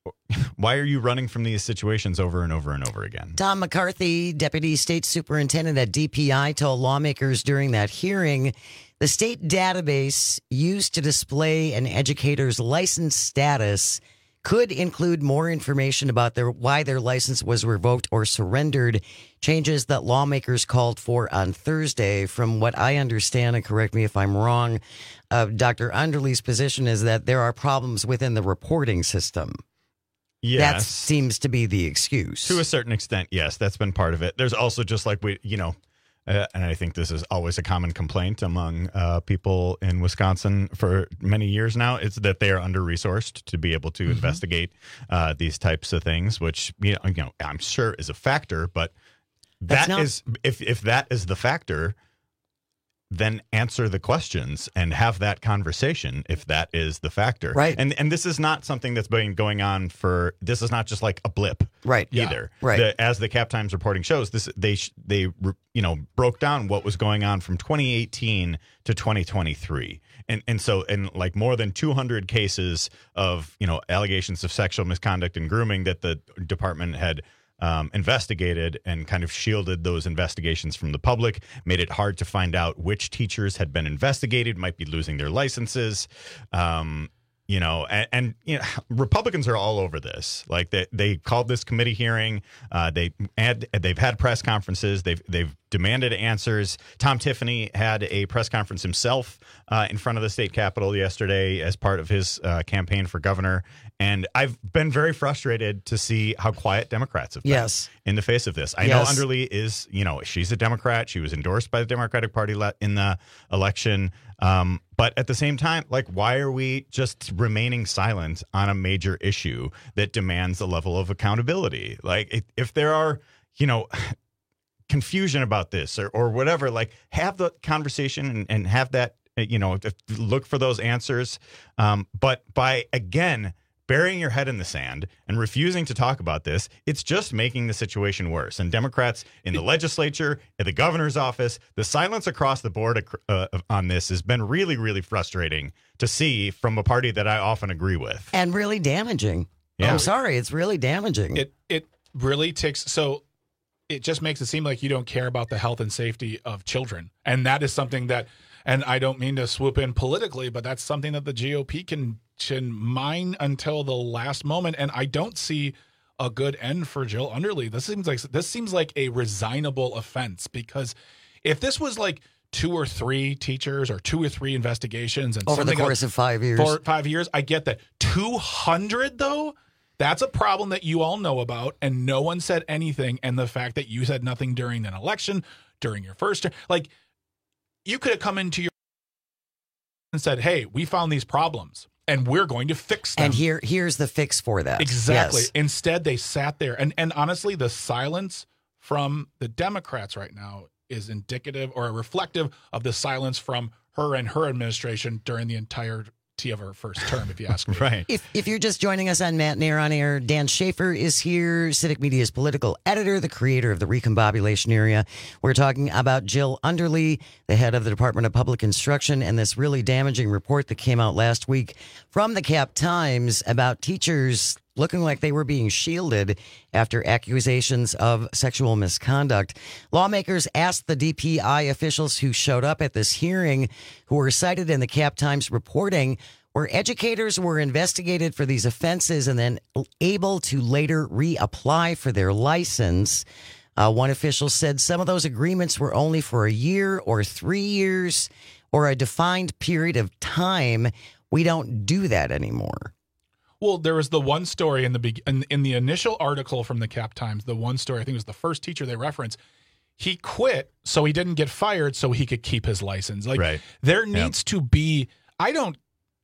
why are you running from these situations over and over and over again? Tom McCarthy, Deputy State Superintendent at D P I, told lawmakers during that hearing the state database used to display an educator's license status could include more information about their why their license was revoked or surrendered, changes that lawmakers called for on Thursday. From what I understand, and correct me if I'm wrong, uh, Doctor Underly's position is that there are problems within the reporting system. Yes. That seems to be the excuse. To a certain extent, yes, that's been part of it. There's also just like we, you know, uh, and I think this is always a common complaint among uh, people in Wisconsin for many years now. It's that they are under-resourced to be able to mm-hmm. investigate uh, these types of things, which you know, you know, I'm sure is a factor. But that not- is if if that is the factor, then answer the questions and have that conversation if that is the factor. Right. And and this is not something that's been going on for, this is not just like a blip. Right. Either. Yeah. Right. The, as the Cap Times reporting shows, this they they you know broke down what was going on from twenty eighteen to twenty twenty-three. And and so in like more than two hundred cases of, you know, allegations of sexual misconduct and grooming that the department had Um, investigated and kind of shielded those investigations from the public, made it hard to find out which teachers had been investigated, might be losing their licenses. Um, you know, and, and you know, Republicans are all over this. Like they they called this committee hearing. Uh, they had they've had press conferences. They've they've demanded answers. Tom Tiffany had a press conference himself uh, in front of the state capitol yesterday as part of his uh, campaign for governor. And I've been very frustrated to see how quiet Democrats have been yes. in the face of this. I yes. know Underly is, you know, she's a Democrat. She was endorsed by the Democratic Party le- in the election. Um, but at the same time, like, why are we just remaining silent on a major issue that demands a level of accountability? Like, if, if there are, you know, confusion about this or, or whatever, like, have the conversation and, and have that, you know, look for those answers. Um, but by, again, burying your head in the sand and refusing to talk about this, it's just making the situation worse. And Democrats in the legislature, in the governor's office, the silence across the board uh, on this has been really, really frustrating to see from a party that I often agree with. And really damaging. Yeah. I'm sorry, it's really damaging. It it really takes, so it just makes it seem like you don't care about the health and safety of children. And that is something that, and I don't mean to swoop in politically, but that's something that the G O P can can mine until the last moment. And I don't see a good end for Jill Underly. This seems like this seems like a resignable offense, because if this was like two or three teachers or two or three investigations and over the course else, of five years, for five years, I get that. two hundred though, that's a problem that you all know about, and no one said anything. And the fact that you said nothing during an election, during your first term, like, you could have come into your and said, "Hey, we found these problems, and we're going to fix them." And here, here's the fix for that. Exactly. Yes. Instead, they sat there, and and honestly, the silence from the Democrats right now is indicative or reflective of the silence from her and her administration during the entirety of her first term, if you ask me. Right. If if you're just joining us on Matt and Air on Air, Dan Schaefer is here, Civic Media's political editor, the creator of the Recombobulation Area. We're talking about Jill Underly, the head of the Department of Public Instruction, and this really damaging report that came out last week from the Cap Times about teachers looking like they were being shielded after accusations of sexual misconduct. Lawmakers asked the D P I officials who showed up at this hearing, who were cited in the Cap Times reporting, where educators were investigated for these offenses and then able to later reapply for their license. Uh, one official said some of those agreements were only for a year or three years or a defined period of time. We don't do that anymore. Well, there was the one story in the be- in, in the initial article from the Cap Times, the one story, I think it was the first teacher they referenced. He quit so he didn't get fired so he could keep his license. Like, right. There needs yep. to be, I don't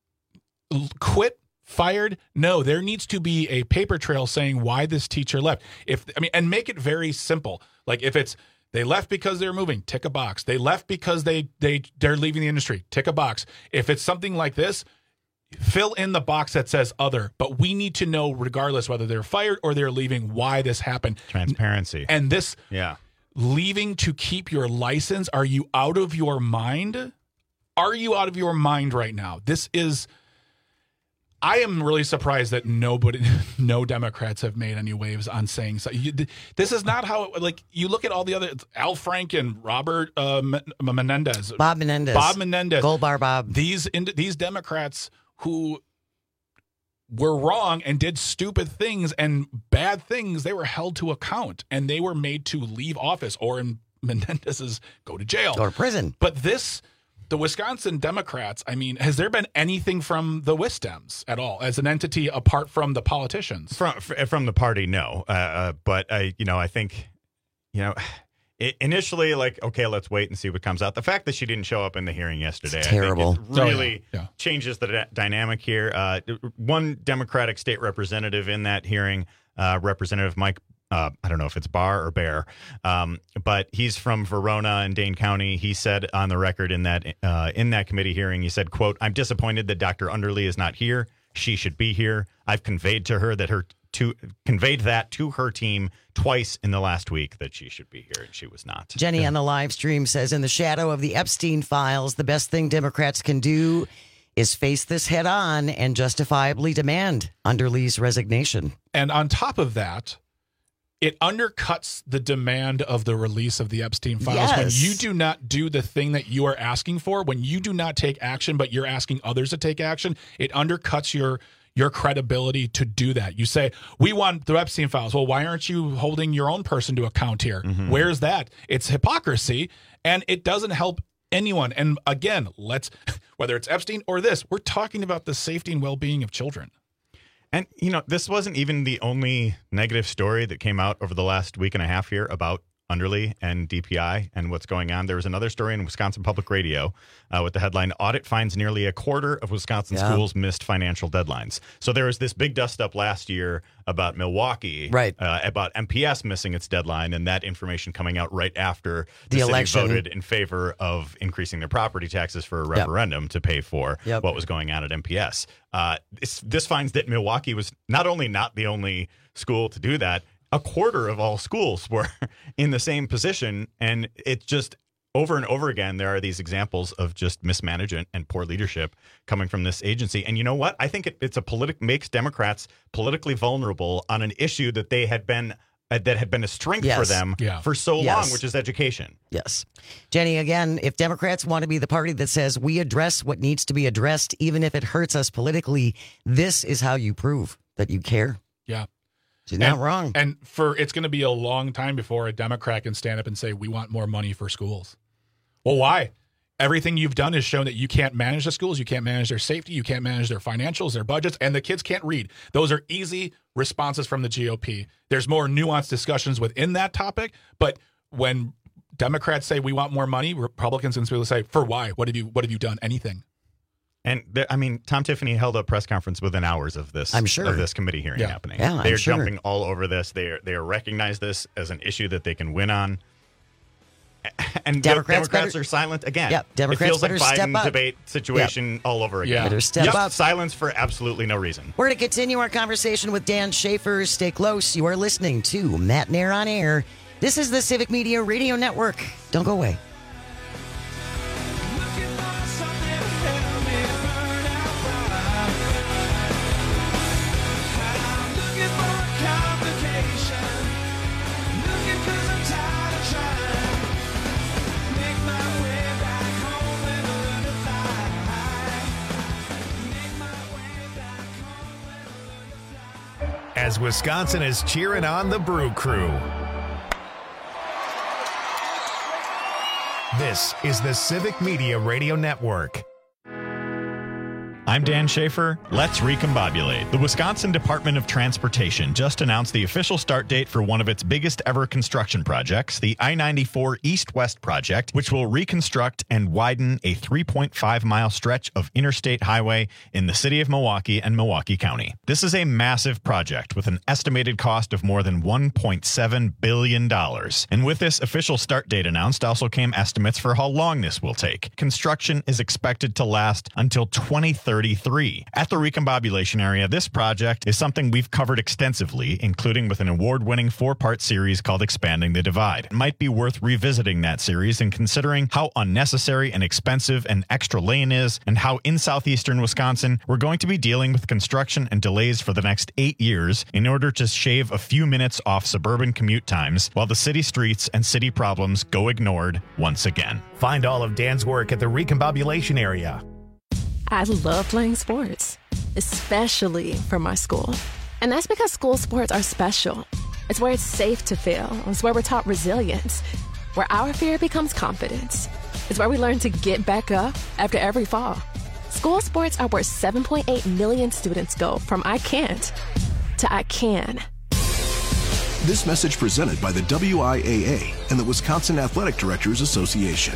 quit, fired. No, there needs to be a paper trail saying why this teacher left. If I mean, and make it very simple. Like, if it's they left because they're moving, tick a box. They left because they they they're leaving the industry, tick a box. If it's something like this, fill in the box that says other, but we need to know, regardless whether they're fired or they're leaving, why this happened. Transparency. And this, yeah, leaving to keep your license. Are you out of your mind? Are you out of your mind right now? This is, I am really surprised that nobody, no Democrats have made any waves on saying so. You, this is not how, like, you look at all the other, Al Franken, Robert uh, Menendez. Bob Menendez. Bob Menendez. Gold Bar Bob. These, these Democrats who were wrong and did stupid things and bad things, they were held to account and they were made to leave office or in Menendez's go to jail. Go to prison. But this... The Wisconsin Democrats, I mean, has there been anything from the Wisdems at all as an entity apart from the politicians? From from the party, no. Uh, uh, but, I, you know, I think, you know, it, initially, like, okay, let's wait and see what comes out. The fact that she didn't show up in the hearing yesterday, it's terrible. I think it really oh, yeah. Yeah. changes the d- dynamic here. Uh, one Democratic state representative in that hearing, uh, Representative Mike Uh, I don't know if it's Barr or Bear, um, but he's from Verona in Dane County. He said on the record in that uh, in that committee hearing, he said, quote, "I'm disappointed that Doctor Underly is not here. She should be here. I've conveyed to her that her to conveyed that to her team twice in the last week that she should be here, and she was not." Jenny on the live stream says, in the shadow of the Epstein files, the best thing Democrats can do is face this head on and justifiably demand Underly's resignation. And on top of that, it undercuts the demand of the release of the Epstein files. Yes. When you do not do the thing that you are asking for, when you do not take action, but you're asking others to take action, it undercuts your your credibility to do that. You say, we want the Epstein files. Well, why aren't you holding your own person to account here? Mm-hmm. Where's that? It's hypocrisy, and it doesn't help anyone. And again, let's whether it's Epstein or this, we're talking about the safety and well-being of children. And, you know, this wasn't even the only negative story that came out over the last week and a half here about Underly and D P I and what's going on. There was another story in Wisconsin Public Radio uh, with the headline, "Audit finds nearly a quarter of Wisconsin yeah. schools missed financial deadlines." So there was this big dust up last year about Milwaukee, right? Uh, about M P S missing its deadline, and that information coming out right after the, the city election voted in favor of increasing their property taxes for a referendum yep. to pay for yep. what was going on at M P S. Uh, this, this finds that Milwaukee was not only not the only school to do that, a quarter of all schools were in the same position. And it's just over and over again, there are these examples of just mismanagement and poor leadership coming from this agency. And you know what? I think it, it's a politic makes Democrats politically vulnerable on an issue that they had been uh, that had been a strength yes. for them yeah. for so yes. long, which is education. Yes. Jenny, again, if Democrats want to be the party that says we address what needs to be addressed, even if it hurts us politically, this is how you prove that you care. Yeah. She's not and, wrong. And for it's going to be a long time before a Democrat can stand up and say, we want more money for schools. Well, why? Everything you've done has shown that you can't manage the schools, you can't manage their safety, you can't manage their financials, their budgets, and the kids can't read. Those are easy responses from the G O P. There's more nuanced discussions within that topic, but when Democrats say we want more money, Republicans and people say, for why? What have you what have you done? Anything? And there, I mean, Tom Tiffany held a press conference within hours of this. I'm sure. of this committee hearing yeah. happening. Yeah, they I'm are sure. jumping all over this. They are they are recognize this as an issue that they can win on. And Democrats, Democrats better, are silent again. Yep, Democrats it feels like better step Biden up. debate situation Yep. all over again. Yeah. Better step yep, up. silence for absolutely no reason. We're going to continue our conversation with Dan Schaefer. Stay close. You are listening to Matt Nair on Air. This is the Civic Media Radio Network. Don't go away. As Wisconsin is cheering on the Brew Crew. This is the Civic Media Radio Network. I'm Dan Schaefer. Let's recombobulate. The Wisconsin Department of Transportation just announced the official start date for one of its biggest ever construction projects, the I ninety-four East-West project, which will reconstruct and widen a three point five mile stretch of interstate highway in the city of Milwaukee and Milwaukee County. This is a massive project with an estimated cost of more than one point seven billion dollars. And with this official start date announced also came estimates for how long this will take. Construction is expected to last until twenty thirty. thirty-three. At the Recombobulation area, this project is something we've covered extensively, including with an award-winning four-part series called Expanding the Divide. It might be worth revisiting that series and considering how unnecessary and expensive an extra lane is, and how in southeastern Wisconsin we're going to be dealing with construction and delays for the next eight years in order to shave a few minutes off suburban commute times while the city streets and city problems go ignored once again. Find all of Dan's work at the Recombobulation area. I love playing sports, especially for my school. And that's because school sports are special. It's where it's safe to fail. It's where we're taught resilience, where our fear becomes confidence. It's where we learn to get back up after every fall. School sports are where seven point eight million students go from I can't to I can. This message presented by the W I A A and the Wisconsin Athletic Directors Association.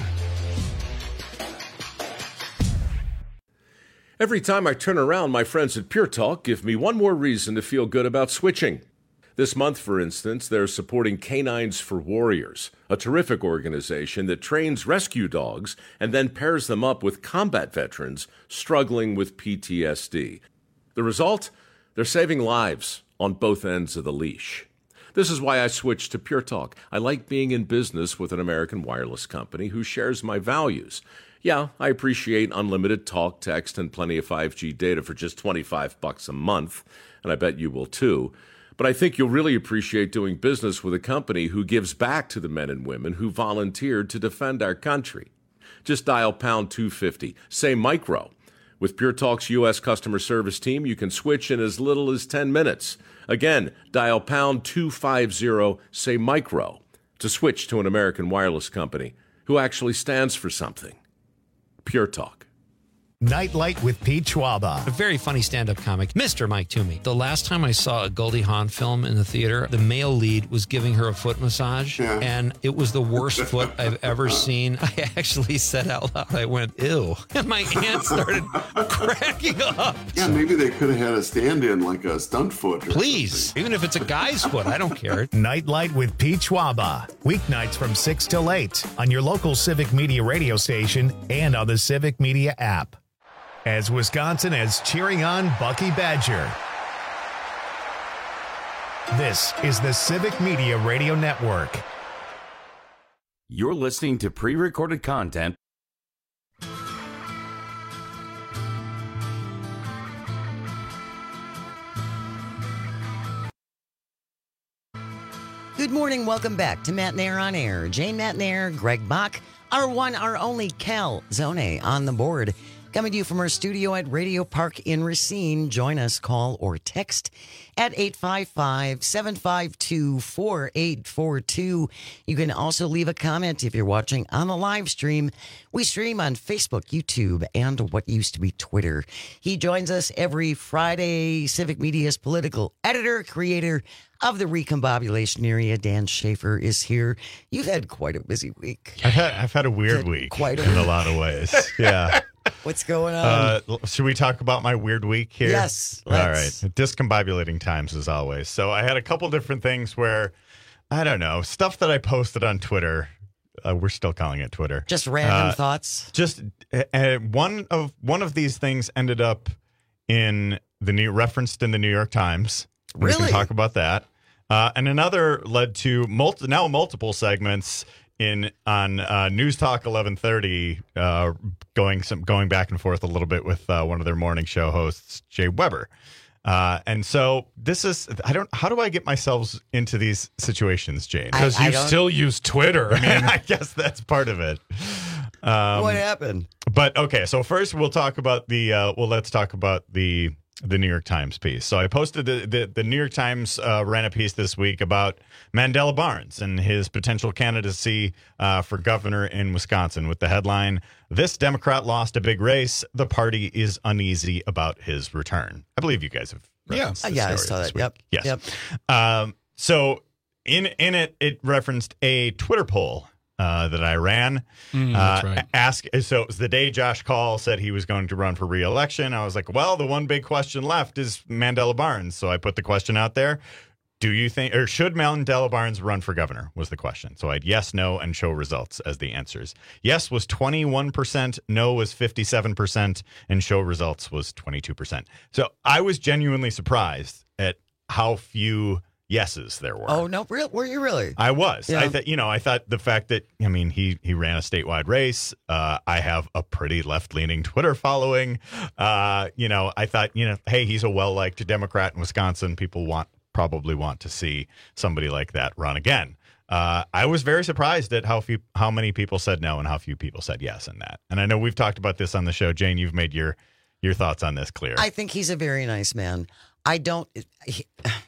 Every time I turn around, my friends at Pure Talk give me one more reason to feel good about switching. This month, for instance, they're supporting Canines for Warriors, a terrific organization that trains rescue dogs and then pairs them up with combat veterans struggling with P T S D. The result? They're saving lives on both ends of the leash. This is why I switched to Pure Talk. I like being in business with an American wireless company who shares my values. Yeah, I appreciate unlimited talk, text, and plenty of five G data for just twenty-five bucks a month, and I bet you will too. But I think you'll really appreciate doing business with a company who gives back to the men and women who volunteered to defend our country. Just dial pound two fifty, say micro. With Pure Talk's U S customer service team, you can switch in as little as ten minutes. Again, dial pound two fifty, say micro, to switch to an American wireless company who actually stands for something. Pure Talk. Nightlight with Pete Schwaba. A very funny stand-up comic, Mister Mike Toomey. The last time I saw a Goldie Hawn film in the theater, the male lead was giving her a foot massage, yeah. and it was the worst foot I've ever seen. I actually said out loud, I went, ew. And my aunt started cracking up. Yeah, maybe they could have had a stand-in like a stunt foot. Please, something. Even if it's a guy's foot, I don't care. Nightlight with Pete Schwaba. Weeknights from six till eight on your local Civic Media radio station and on the Civic Media app. As Wisconsin is cheering on Bucky Badger. This is the Civic Media Radio Network. You're listening to pre-recorded content. Good morning. Welcome back to Matt Nair on Air. Jane Matt Nair, Greg Bach, our one, our only Cal Zone on the board. Coming to you from our studio at Radio Park in Racine. Join us, call or text at eight five five, seven five two, four eight four two. You can also leave a comment if you're watching on the live stream. We stream on Facebook, YouTube, and what used to be Twitter. He joins us every Friday. Civic Media's political editor, creator of the Recombobulation area, Dan Schaefer, is here. You've had quite a busy week. I've had, I've had a weird week quite a in a lot of ways. Yeah. What's going on? Uh, should we talk about my weird week here? Yes. All right. Discombobulating times as always. So I had a couple different things where, I don't know, stuff that I posted on Twitter. Uh, we're still calling it Twitter. Just random uh, thoughts. Just uh, one of one of these things ended up in the new referenced in the New York Times. Really? We can talk about that. Uh, and another led to multi, now multiple segments in on uh, News Talk eleven thirty, uh, going some going back and forth a little bit with uh, one of their morning show hosts, Jay Weber. Uh, and so this is I don't how do I get myself into these situations, Jane? Because you still use Twitter. I mean, I guess that's part of it. Um, what happened? But okay, so first we'll talk about the uh, well, let's talk about the. the New York Times piece. So I posted the, the, the New York Times uh, ran a piece this week about Mandela Barnes and his potential candidacy uh, for governor in Wisconsin with the headline, "This Democrat lost a big race. The party is uneasy about his return." I believe you guys have referenced yeah. this yeah, story I saw this that. week. Yep. Yes. Yep. Um, so in, in it, it referenced a Twitter poll Uh, that I ran. Mm, that's right. uh, ask, so it was the day Josh Kaul said he was going to run for re-election. I was like, well, the one big question left is Mandela Barnes. So I put the question out there. do you think, or should Mandela Barnes run for governor was the question. So I had yes, no, and show results as the answers. Yes was twenty-one percent, no was fifty-seven percent, and show results was twenty-two percent. So I was genuinely surprised at how few yeses there were. Oh, no, real, were you really? I was. Yeah. I thought, you know, I thought the fact that, I mean, he he ran a statewide race. Uh, I have a pretty left-leaning Twitter following. Uh, you know, I thought, you know, hey, he's a well-liked Democrat in Wisconsin. People want probably want to see somebody like that run again. Uh, I was very surprised at how few, how many people said no and how few people said yes in that. And I know we've talked about this on the show. Jane, you've made your your thoughts on this clear. I think he's a very nice man. I don't. He,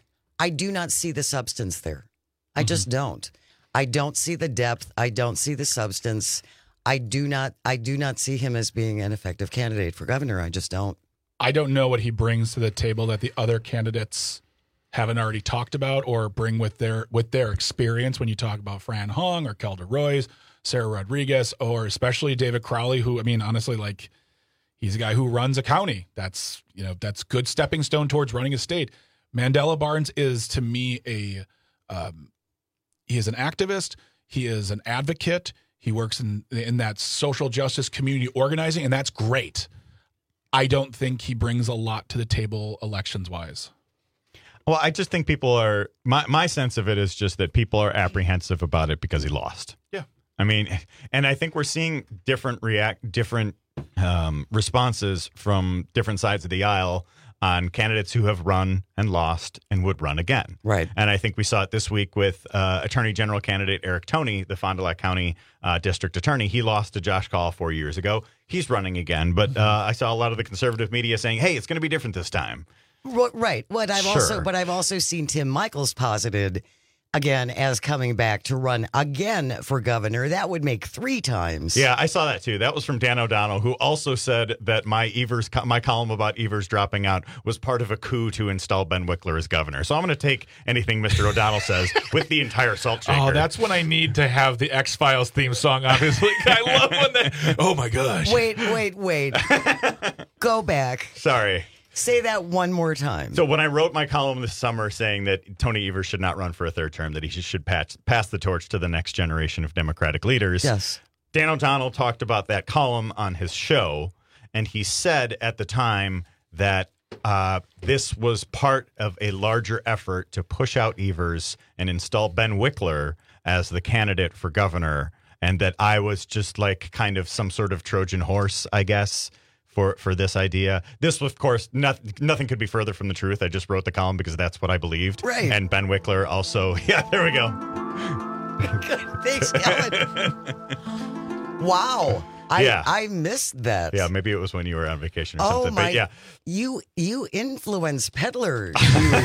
I do not see the substance there. I mm-hmm. just don't. I don't see the depth. I don't see the substance. I do not. I do not see him as being an effective candidate for governor. I just don't. I don't know what he brings to the table that the other candidates haven't already talked about or bring with their with their experience. When you talk about Fran Hung or Kelda Royce, Sarah Rodriguez, or especially David Crowley, who I mean, honestly, like he's a guy who runs a county. That's you know that's good stepping stone towards running a state. Mandela Barnes is, to me, a um, he is an activist. He is an advocate. He works in in that social justice community organizing, and that's great. I don't think he brings a lot to the table elections-wise. Well, I just think people are my my sense of it is just that people are apprehensive about it because he lost. Yeah, I mean, and I think we're seeing different react different um, responses from different sides of the aisle on candidates who have run and lost and would run again. Right. And I think we saw it this week with uh, Attorney General candidate Eric Toney, the Fond du Lac County uh, District Attorney. He lost to Josh Kaul four years ago. He's running again. But uh, I saw a lot of the conservative media saying, hey, it's going to be different this time. Right. What I've Sure. also, but I've also seen Tim Michaels posited again as coming back to run again for governor. That would make three times. Yeah, I saw that too. That was from Dan O'Donnell, who also said that my Evers, my column about Evers dropping out was part of a coup to install Ben Wickler as governor. So I'm going to take anything Mister O'Donnell says with the entire salt shaker. Oh, that's when I need to have the X-Files theme song, obviously. I love when they, oh my gosh. Wait, wait, wait. Go back. Sorry. Say that one more time. So when I wrote my column this summer saying that Tony Evers should not run for a third term, that he should pass, pass the torch to the next generation of Democratic leaders, yes. Dan O'Donnell talked about that column on his show, and he said at the time that uh, this was part of a larger effort to push out Evers and install Ben Wickler as the candidate for governor, and that I was just like kind of some sort of Trojan horse, I guess, for for this idea. This, of course, nothing, nothing could be further from the truth. I just wrote the column because that's what I believed. Right. And Ben Wickler also, yeah, there we go. Thanks, Ellen. Wow. I, Yeah. I missed that. Yeah, maybe it was when you were on vacation or Oh something. my! But yeah, You you influence peddler. You.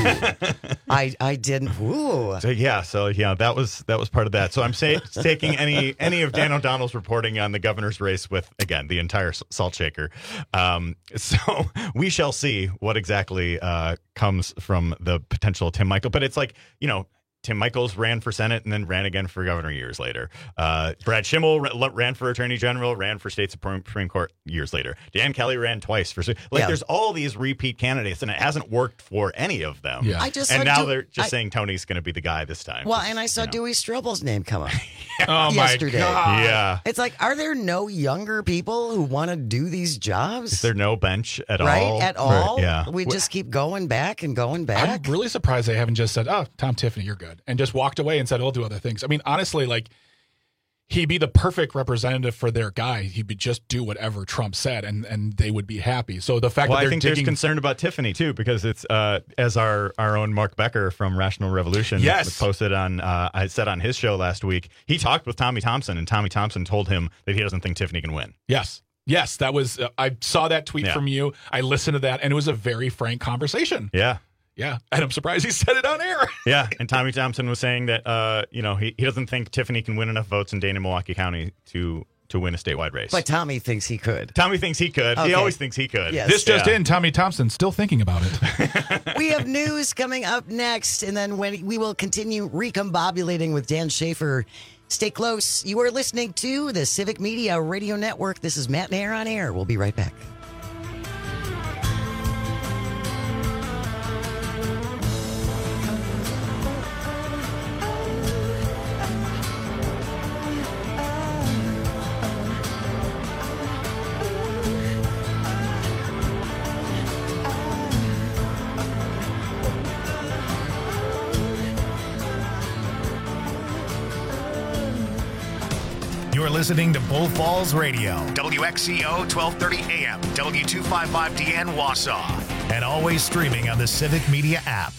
I I didn't. Ooh. so yeah, so yeah, that was that was part of that. So I'm say, taking any any of Dan O'Donnell's reporting on the governor's race with, again, the entire s- salt shaker. Um, so we shall see what exactly uh, comes from the potential Tim Michael. But it's like, you know, Tim Michaels ran for Senate and then ran again for governor years later. Uh, Brad Schimmel ra- ran for Attorney General, ran for State Supreme, Supreme Court years later. Dan Kelly ran twice for like. Yeah. There's all these repeat candidates, and it hasn't worked for any of them. Yeah. I just and saw now Du- they're just I- saying Tony's going to be the guy this time. Well, and I saw you know. Dewey Strobel's name come up Oh my yesterday. God. Yeah. It's like, are there no younger people who want to do these jobs? Is there no bench at right? all? At For- all? yeah. We just keep going back and going I'm back. really surprised they haven't just said, oh, Tom Tiffany, you're good, and just walked away and said, we'll do other things. I mean, honestly, like, he'd be the perfect representative for their guy. He would just do whatever Trump said, and, and they would be happy. So the fact Well, that they're I think digging... there's concern about Tiffany, too, because it's, uh, as our, our own Mark Becker from Rational Revolution Yes. posted on, uh, I said on his show last week, he talked with Tommy Thompson, and Tommy Thompson told him that he doesn't think Tiffany can win. Yes. Yes, that was... Uh, I saw that tweet Yeah. from you. I listened to that, and it was a very frank conversation. Yeah. Yeah, and I'm surprised he said it on air. Yeah, and Tommy Thompson was saying that uh, you know he, he doesn't think Tiffany can win enough votes in Dana Milwaukee County to to win a statewide race. But Tommy thinks he could. Tommy thinks he could. Okay. He always thinks he could. Yes. This just Yeah. in, Tommy Thompson still thinking about it. We have news coming up next, and then when we will continue recombobulating with Dan Schaefer. Stay close. You are listening to the Civic Media Radio Network. This is Matt Nair on Air. We'll be right back. listening to Bull Falls Radio, W X C O twelve thirty A M, W two fifty-five D N Wausau, and always streaming on the Civic Media app.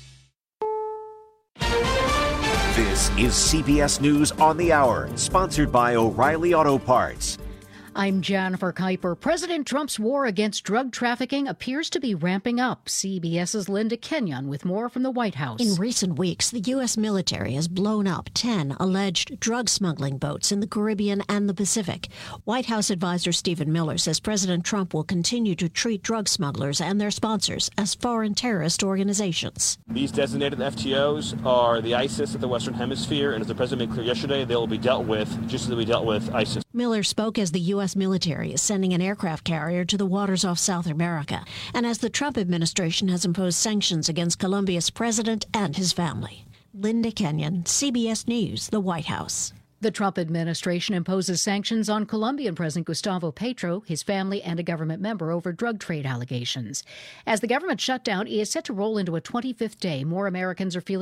This is C B S News on the Hour, sponsored by O'Reilly Auto Parts. I'm Jennifer Kuiper. President Trump's war against drug trafficking appears to be ramping up. CBS's Linda Kenyon with more from the White House. In recent weeks, the U S military has blown up ten alleged drug smuggling boats in the Caribbean and the Pacific. White House advisor Stephen Miller says President Trump will continue to treat drug smugglers and their sponsors as foreign terrorist organizations. These designated F T Os are the ISIS of the Western Hemisphere, and as the president made clear yesterday, they will be dealt with just as we dealt with ISIS. Miller spoke as the U S military is sending an aircraft carrier to the waters off South America, and as the Trump administration has imposed sanctions against Colombia's president and his family. Linda Kenyon, C B S News, the White House. The Trump administration imposes sanctions on Colombian President Gustavo Petro, his family, and a government member over drug trade allegations. As the government shutdown is set to roll into a twenty-fifth day, more Americans are feeling